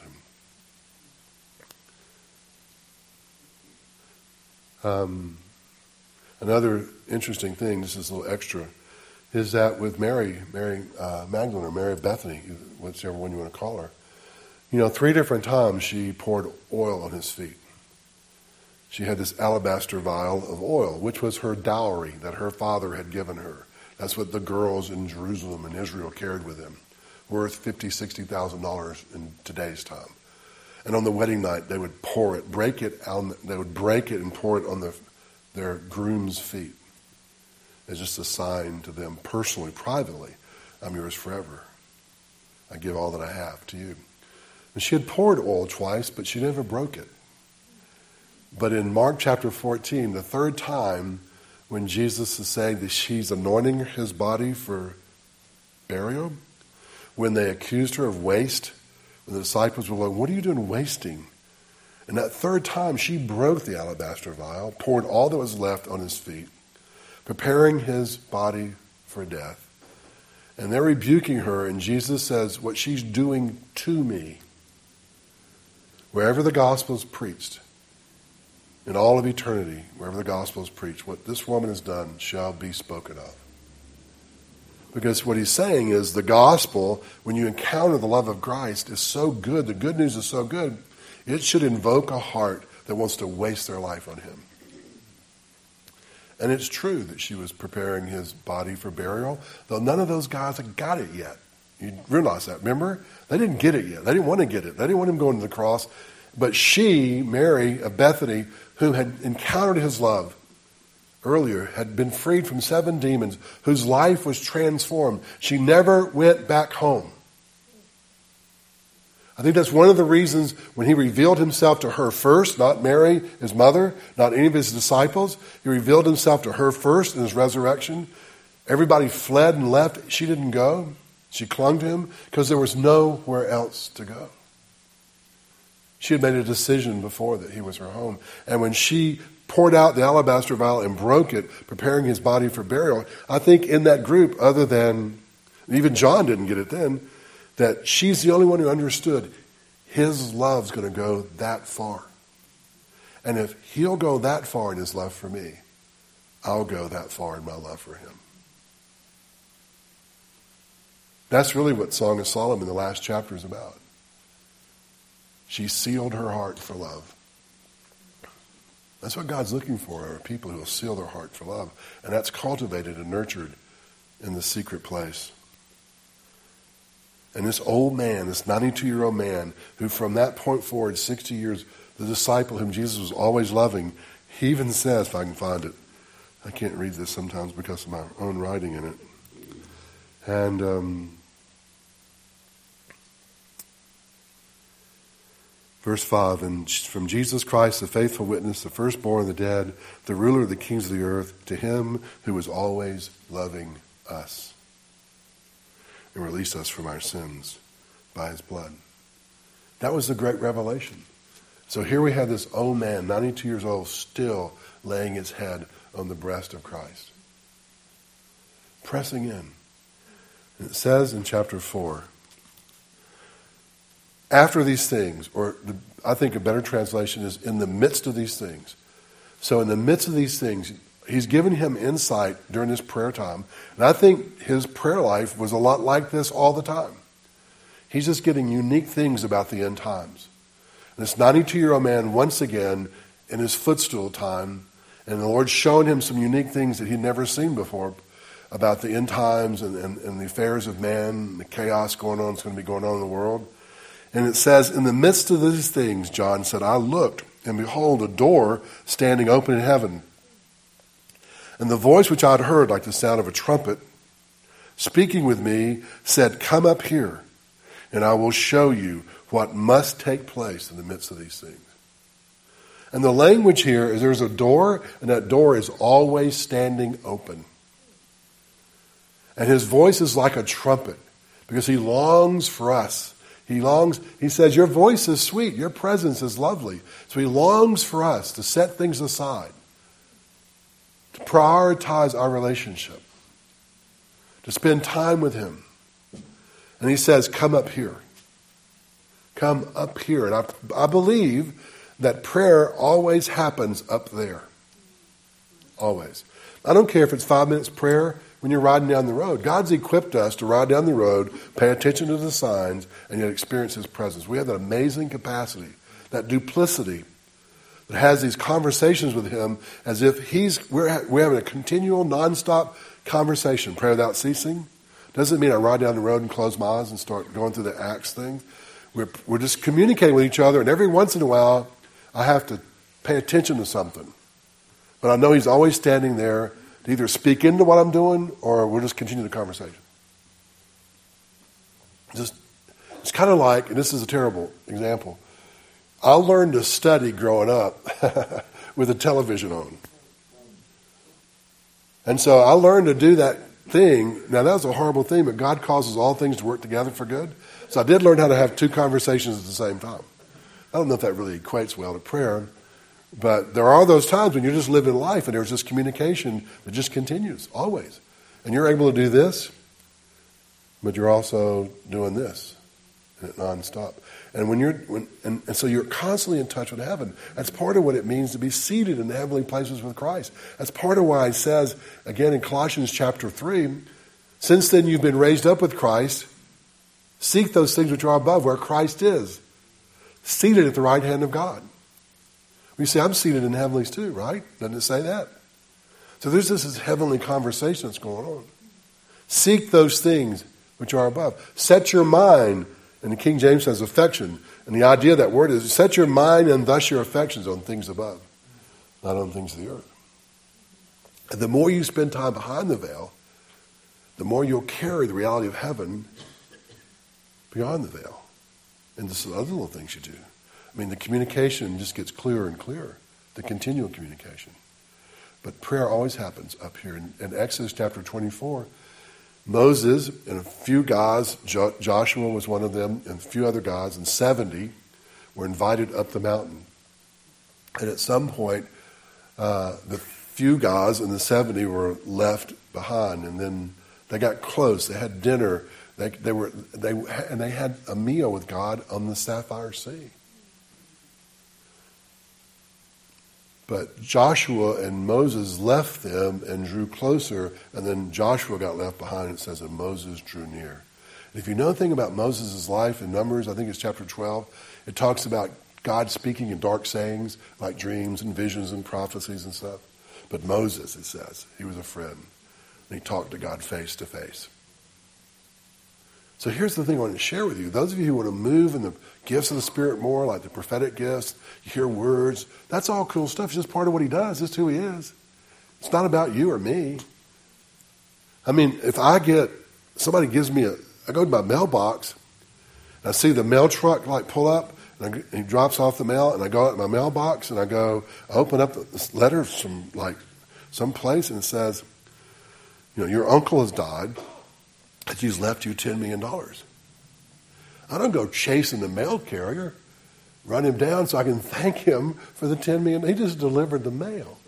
him. Um, another interesting thing, this is a little extra, is that with Mary, Mary uh, Magdalene or Mary of Bethany, whichever one you want to call her, you know, three different times she poured oil on his feet. She had this alabaster vial of oil, which was her dowry that her father had given her. That's what the girls in Jerusalem and Israel carried with them, worth fifty thousand dollars, sixty thousand dollars in today's time. And on the wedding night, they would pour it, break it, on, they would break it and pour it on the, their groom's feet. It's just a sign to them personally, privately, I'm yours forever. I give all that I have to you. And she had poured oil twice, but she never broke it. But in Mark chapter fourteen, the third time, when Jesus is saying that she's anointing his body for burial, when they accused her of waste, when the disciples were like, what are you doing wasting? And that third time, she broke the alabaster vial, poured all that was left on his feet, preparing his body for death. And they're rebuking her, and Jesus says, what she's doing to me, wherever the gospel is preached, in all of eternity, wherever the gospel is preached, what this woman has done shall be spoken of. Because what he's saying is the gospel, when you encounter the love of Christ, is so good, the good news is so good, it should invoke a heart that wants to waste their life on him. And it's true that she was preparing his body for burial, though none of those guys had got it yet. You realize that, remember? They didn't get it yet. They didn't want to get it. They didn't want him going to the cross. But she, Mary of Bethany, who had encountered his love earlier, had been freed from seven demons, whose life was transformed. She never went back home. I think that's one of the reasons when he revealed himself to her first, not Mary, his mother, not any of his disciples, he revealed himself to her first in his resurrection. Everybody fled and left. She didn't go. She clung to him because there was nowhere else to go. She had made a decision before that he was her home. And when she poured out the alabaster vial and broke it, preparing his body for burial, I think in that group, other than, even John didn't get it then, that she's the only one who understood his love's going to go that far. And if he'll go that far in his love for me, I'll go that far in my love for him. That's really what Song of Solomon, the last chapter, is about. She sealed her heart for love. That's what God's looking for, are people who will seal their heart for love. And that's cultivated and nurtured in the secret place. And this old man, this ninety-two-year-old man, who from that point forward, sixty years, the disciple whom Jesus was always loving, he even says, if I can find it, I can't read this sometimes because of my own writing in it. And um, verse five, and from Jesus Christ, the faithful witness, the firstborn of the dead, the ruler of the kings of the earth, to him who is always loving us and release us from our sins by his blood. That was the great revelation. So here we have this old man, ninety-two years old, still laying his head on the breast of Christ. Pressing in. And it says in chapter four, after these things, or the, I think a better translation is in the midst of these things. So in the midst of these things, he's given him insight during this prayer time. And I think his prayer life was a lot like this all the time. He's just getting unique things about the end times. And this ninety-two-year-old man, once again, in his footstool time, and the Lord's showing him some unique things that he'd never seen before about the end times and, and, and the affairs of man, and the chaos going on that's going to be going on in the world. And it says, in the midst of these things, John said, I looked, and behold, a door standing open in heaven. And the voice which I had heard, like the sound of a trumpet, speaking with me, said, come up here, and I will show you what must take place in the midst of these things. And the language here is there's a door, and that door is always standing open. And his voice is like a trumpet, because he longs for us. He longs, he says, your voice is sweet, your presence is lovely. So he longs for us to set things aside, to prioritize our relationship, to spend time with him. And he says, come up here. Come up here. And I, I believe that prayer always happens up there. Always. I don't care if it's five minutes prayer when you're riding down the road. God's equipped us to ride down the road, pay attention to the signs, and yet experience his presence. We have that amazing capacity, that duplicity that has these conversations with him as if he's we're, we're having a continual, nonstop conversation, prayer without ceasing. Doesn't mean I ride down the road and close my eyes and start going through the Acts thing. We're, we're just communicating with each other, and every once in a while, I have to pay attention to something. But I know he's always standing there to either speak into what I'm doing or we'll just continue the conversation. Just, it's kind of like, and this is a terrible example, I learned to study growing up with a television on. And so I learned to do that thing. Now that was a horrible thing, but God causes all things to work together for good. So I did learn how to have two conversations at the same time. I don't know if that really equates well to prayer, but there are those times when you're just living life and there's this communication that just continues, always. And you're able to do this, but you're also doing this nonstop. And when you're, when, and, and so you're constantly in touch with heaven. That's part of what it means to be seated in the heavenly places with Christ. That's part of why it says, again in Colossians chapter three, since then you've been raised up with Christ, seek those things which are above, where Christ is, seated at the right hand of God. We say, I'm seated in heavenlies too, right? Doesn't it say that? So there's this, this heavenly conversation that's going on. Seek those things which are above. Set your mind, and the King James says affection, and the idea of that word is set your mind and thus your affections on things above, not on things of the earth. And the more you spend time behind the veil, the more you'll carry the reality of heaven beyond the veil. And this is other little things you do. I mean, the communication just gets clearer and clearer, the continual communication. But prayer always happens up here. In, in Exodus chapter twenty-four, Moses and a few guys, jo- Joshua was one of them, and a few other guys, and seventy were invited up the mountain. And at some point, uh, the few guys and the seventy were left behind, and then they got close. They had dinner. They, they were they and they had a meal with God on the Sapphire Sea. But Joshua and Moses left them and drew closer, and then Joshua got left behind. It says that Moses drew near. And if you know anything about Moses' life in Numbers, I think it's chapter twelve, it talks about God speaking in dark sayings, like dreams and visions and prophecies and stuff. But Moses, it says, he was a friend, and he talked to God face to face. So here's the thing I want to share with you. Those of you who want to move in the gifts of the Spirit more, like the prophetic gifts, you hear words, that's all cool stuff. It's just part of what he does. It's who he is. It's not about you or me. I mean, if I get, somebody gives me a, I go to my mailbox, and I see the mail truck like pull up, and, I, and he drops off the mail, and I go out to my mailbox, and I go, I open up this letter from like some place, and it says, you know, your uncle has died, that he's left you ten million dollars. I don't go chasing the mail carrier, run him down so I can thank him for the ten million dollars. He just delivered the mail.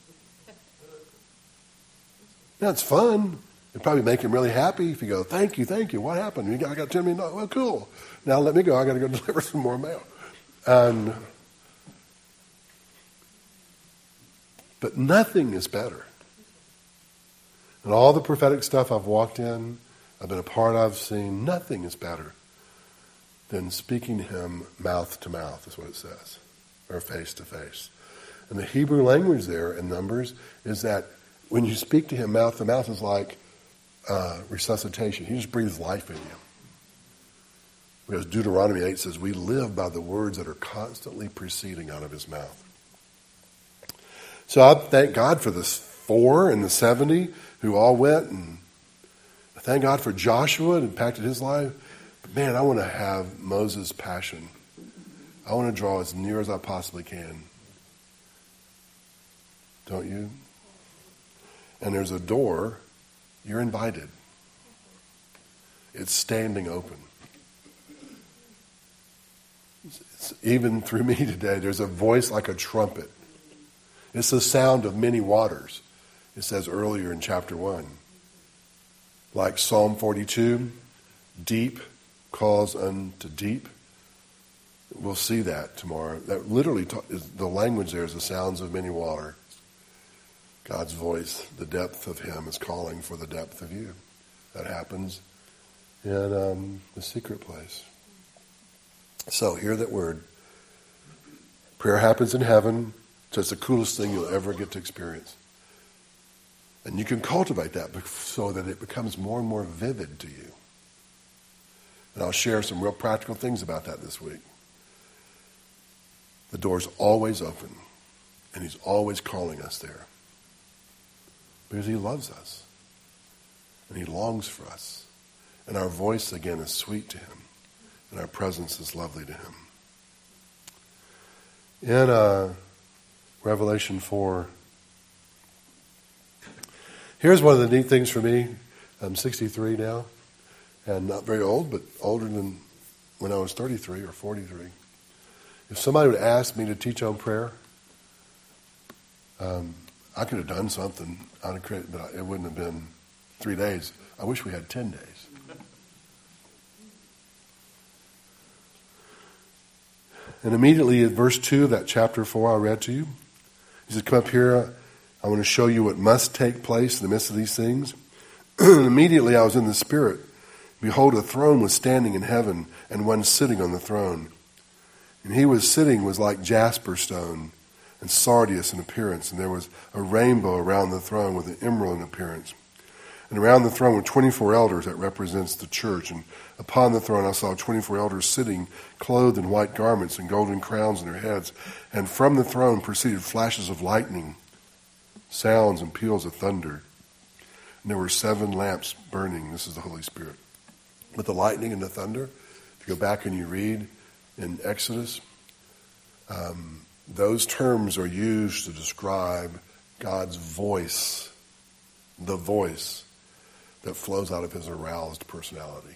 Now, it's fun. It'd probably make him really happy if you go, thank you, thank you. What happened? You got, I got ten million dollars. Well, cool. Now let me go. I got to go deliver some more mail. And But nothing is better. And all the prophetic stuff I've walked in, I've been a part of, seen, nothing is better than speaking to him mouth to mouth, is what it says, or face to face. And the Hebrew language there in Numbers is that when you speak to him mouth to mouth, it's like uh, resuscitation. He just breathes life in you. Because Deuteronomy eight says, we live by the words that are constantly proceeding out of his mouth. So I thank God for the four and the seventy who all went, and I thank God for Joshua, it impacted his life. But man, I want to have Moses' passion. I want to draw as near as I possibly can. Don't you? And there's a door. You're invited. It's standing open. It's, even through me today, there's a voice like a trumpet. It's the sound of many waters. It says earlier in chapter one. Like Psalm forty-two, deep calls unto deep. We'll see that tomorrow. That literally, ta- is, the language there is the sounds of many waters. God's voice, the depth of him is calling for the depth of you. That happens in um, the secret place. So hear that word. Prayer happens in heaven. So it's the coolest thing you'll ever get to experience. And you can cultivate that so that it becomes more and more vivid to you. And I'll share some real practical things about that this week. The door's always open. And he's always calling us there. Because he loves us. And he longs for us. And our voice, again, is sweet to him. And our presence is lovely to him. In uh, Revelation four, here's one of the neat things for me. I'm sixty-three now, and not very old, but older than when I was thirty-three or forty-three. If somebody would ask me to teach on prayer, um, I could have done something out of credit, but it wouldn't have been three days. I wish we had ten days. And immediately in verse two of that chapter four I read to you, he said, come up here, I want to show you what must take place in the midst of these things. And immediately I was in the Spirit. Behold, a throne was standing in heaven, and one sitting on the throne. And he was sitting was like jasper stone, and sardius in appearance. And there was a rainbow around the throne with an emerald in appearance. And around the throne were twenty-four elders, that represents the church. And upon the throne I saw twenty-four elders sitting, clothed in white garments and golden crowns in their heads. And from the throne proceeded flashes of lightning, sounds and peals of thunder. And there were seven lamps burning. This is the Holy Spirit. With the lightning and the thunder, if you go back and you read in Exodus, um, those terms are used to describe God's voice, the voice that flows out of his aroused personality.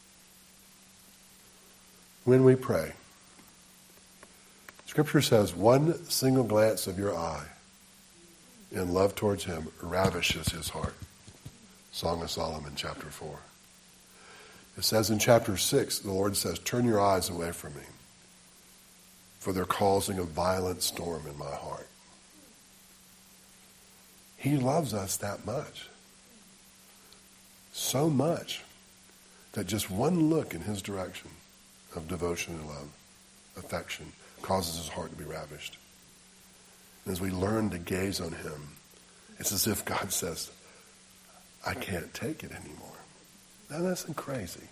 When we pray, Scripture says one single glance of your eye in love towards him ravishes his heart. Song of Solomon, chapter four. It says in chapter six, the Lord says, turn your eyes away from me, for they're causing a violent storm in my heart. He loves us that much. So much that just one look in his direction of devotion and love, affection, causes his heart to be ravished. And as we learn to gaze on him, it's as if God says, I can't take it anymore. Now that's crazy.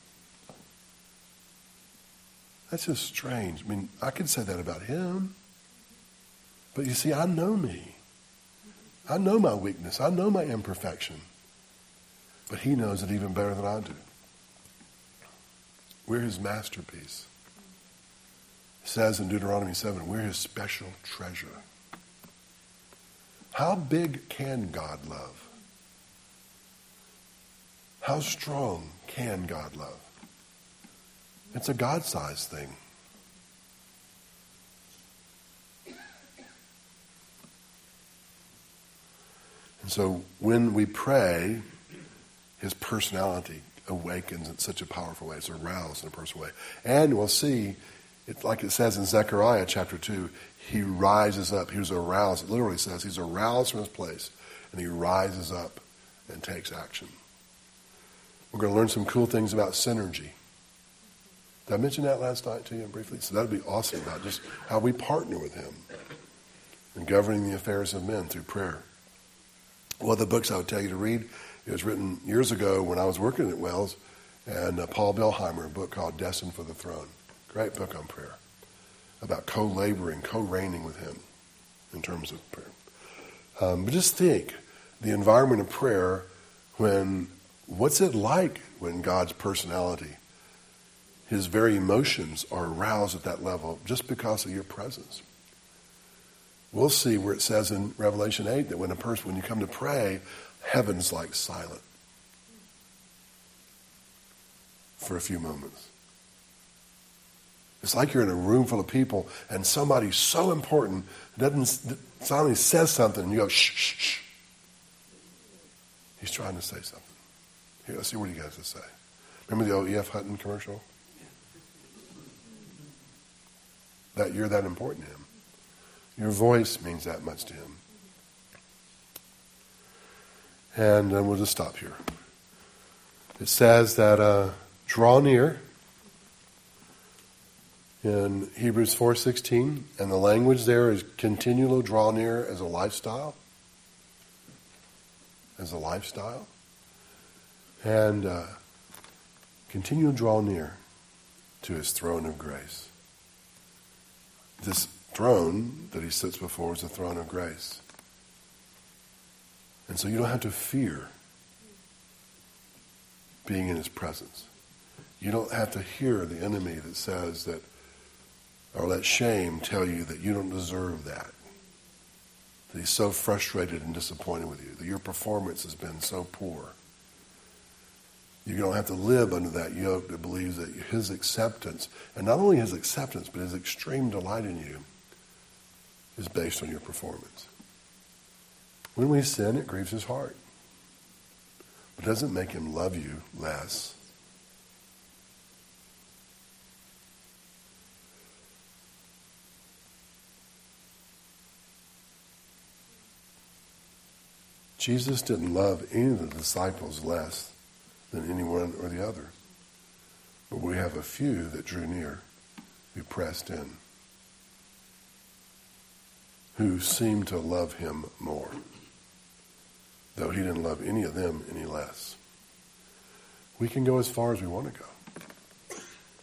That's just strange. I mean, I could say that about him. But you see, I know me. I know my weakness. I know my imperfection. But he knows it even better than I do. We're his masterpiece. It says in Deuteronomy seven, we're his special treasure. How big can God love? How strong can God love? It's a God-sized thing. And so when we pray, his personality awakens in such a powerful way. It's aroused in a personal way. And we'll see It's like it says in Zechariah chapter two, he rises up. He was aroused. It literally says he's aroused from his place, and he rises up and takes action. We're going to learn some cool things about synergy. Did I mention that last night to you briefly? So that would be awesome about just how we partner with him in governing the affairs of men through prayer. One of the books I would tell you to read, it was written years ago when I was working at Wells, and uh, Paul Bellheimer, a book called Destined for the Throne. Great book on prayer, about co-laboring, co-reigning with him in terms of prayer. Um, but just think, the environment of prayer, when, what's it like when God's personality, his very emotions are aroused at that level just because of your presence? We'll see where it says in Revelation eight that when a person, when you come to pray, heaven's like silent for a few moments. It's like you're in a room full of people and somebody so important doesn't suddenly says something and you go, shh, shh, shh. He's trying to say something. Here, let's see what he has to say. Remember the old E F Hutton commercial? That you're that important to him. Your voice means that much to him. And uh, we'll just stop here. It says that uh, draw near in Hebrews four sixteen, and the language there is continually draw near as a lifestyle. As a lifestyle. And uh, continue to draw near to his throne of grace. This throne that he sits before is the throne of grace. And so you don't have to fear being in his presence. You don't have to hear the enemy that says that, or let shame tell you that you don't deserve that. That he's so frustrated and disappointed with you, that your performance has been so poor. You don't have to live under that yoke that believes that his acceptance, and not only his acceptance, but his extreme delight in you, is based on your performance. When we sin, it grieves his heart. But it doesn't make him love you less. Jesus didn't love any of the disciples less than anyone or the other. But we have a few that drew near, who pressed in, who seemed to love him more, though he didn't love any of them any less. We can go as far as we want to go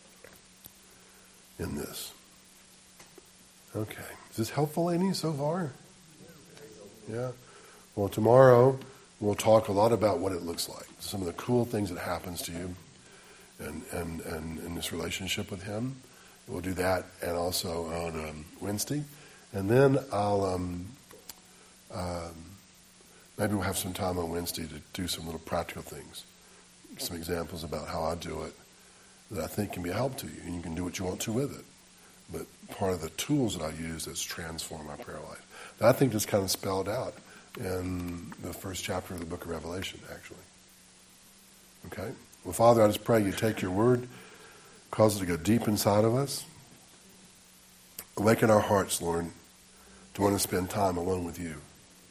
in this. Okay. Is this helpful, Amy, so far? Yeah. Well, tomorrow we'll talk a lot about what it looks like, some of the cool things that happens to you and, and, and in this relationship with him. We'll do that, and also on um, Wednesday. And then I'll, um, um, maybe we'll have some time on Wednesday to do some little practical things, some examples about how I do it that I think can be a help to you, and you can do what you want to with it. But part of the tools that I use that's transformed my prayer life. And I think that's kind of spelled out in the first chapter of the book of Revelation, actually. Okay? Well, Father, I just pray you take your word, cause it to go deep inside of us. Awaken our hearts, Lord, to want to spend time alone with you.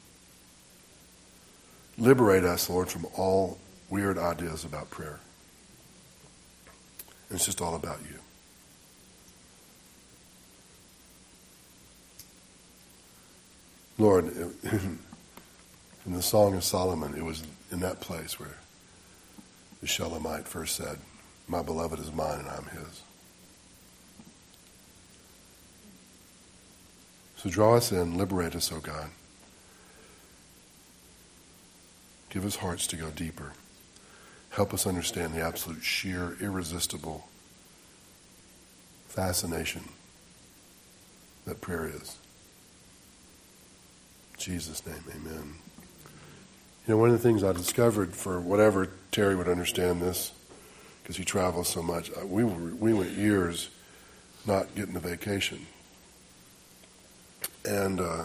Liberate us, Lord, from all weird ideas about prayer. It's just all about you. Lord, in the Song of Solomon, it was in that place where the Shulamite first said, "My beloved is mine and I'm his." So draw us in, liberate us, O God. Give us hearts to go deeper. Help us understand the absolute, sheer, irresistible fascination that prayer is. In Jesus' name, amen. You know, one of the things I discovered, for whatever Terry would understand this, because he travels so much, we were, we went years not getting a vacation. And uh,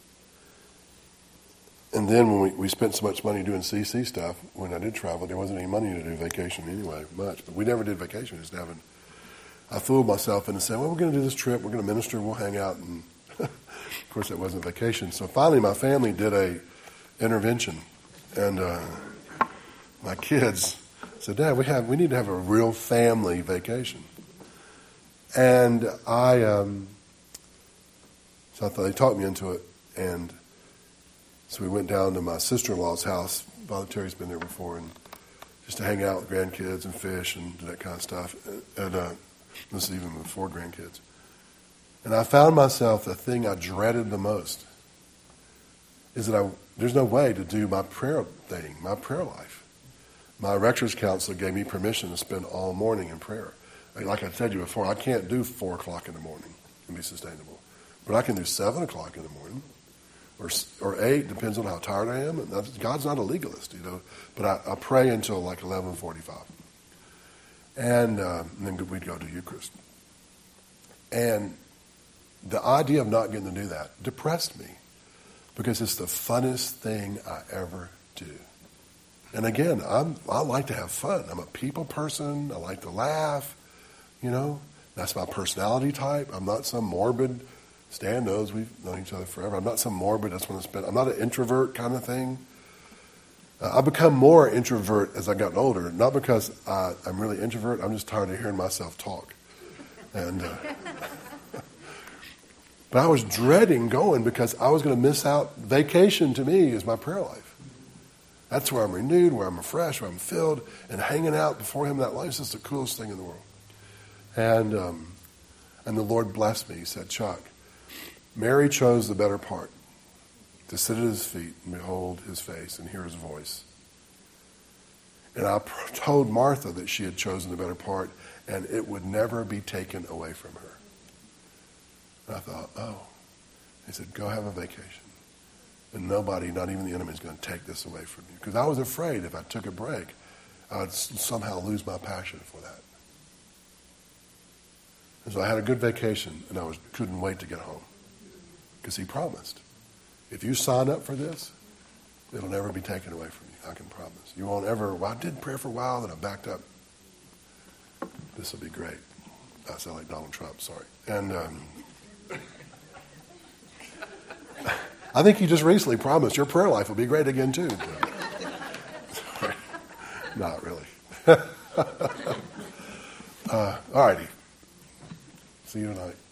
and then when we, we spent so much money doing C C stuff, when I did travel, there wasn't any money to do vacation anyway, much. But we never did vacation, just having I fooled myself into saying, well, we're going to do this trip. We're going to minister. We'll hang out. And of course, it wasn't vacation. So finally, my family did a intervention. And uh, my kids said, Dad, we have we need to have a real family vacation. And I, um, so I thought they talked me into it. And so we went down to my sister-in-law's house. Father Terry's been there before. And just to hang out with grandkids and fish and do that kind of stuff. And uh, this is even before grandkids. And I found myself, the thing I dreaded the most is that I, there's no way to do my prayer thing, my prayer life. My rector's counselor gave me permission to spend all morning in prayer. Like I said to you before, I can't do four o'clock in the morning and be sustainable. But I can do seven o'clock in the morning. Or or eight, depends on how tired I am. And that's, God's not a legalist, you know. But I, I pray until like eleven forty-five. And, uh, and then we'd go to Eucharist. And the idea of not getting to do that depressed me. Because it's the funnest thing I ever do. And again, I'm, I like to have fun. I'm a people person. I like to laugh. You know, that's my personality type. I'm not some morbid... Stan knows we've known each other forever. I'm not some morbid, that's when I spend. I'm not an introvert kind of thing. Uh, I've become more introvert as I've gotten older, not because uh, I'm really introvert. I'm just tired of hearing myself talk. And uh, but I was dreading going because I was going to miss out. Vacation to me is my prayer life. That's where I'm renewed, where I'm refreshed, where I'm filled, and hanging out before Him. That life is just the coolest thing in the world. And um, and the Lord blessed me. He said, Chuck, Mary chose the better part, to sit at His feet and behold His face and hear His voice. And I pr- told Martha that she had chosen the better part, and it would never be taken away from her. And I thought, oh. He said, go have a vacation. And nobody, not even the enemy, is going to take this away from you. Because I was afraid if I took a break, I would s- somehow lose my passion for that. And so I had a good vacation, and I was couldn't wait to get home. Because He promised, if you sign up for this, it'll never be taken away from you. I can promise. You won't ever, well, I did pray for a while, then I backed up. This will be great. I sound like Donald Trump, sorry. And um, I think you just recently promised your prayer life will be great again, too. Sorry. Not really. uh, all righty. See you tonight.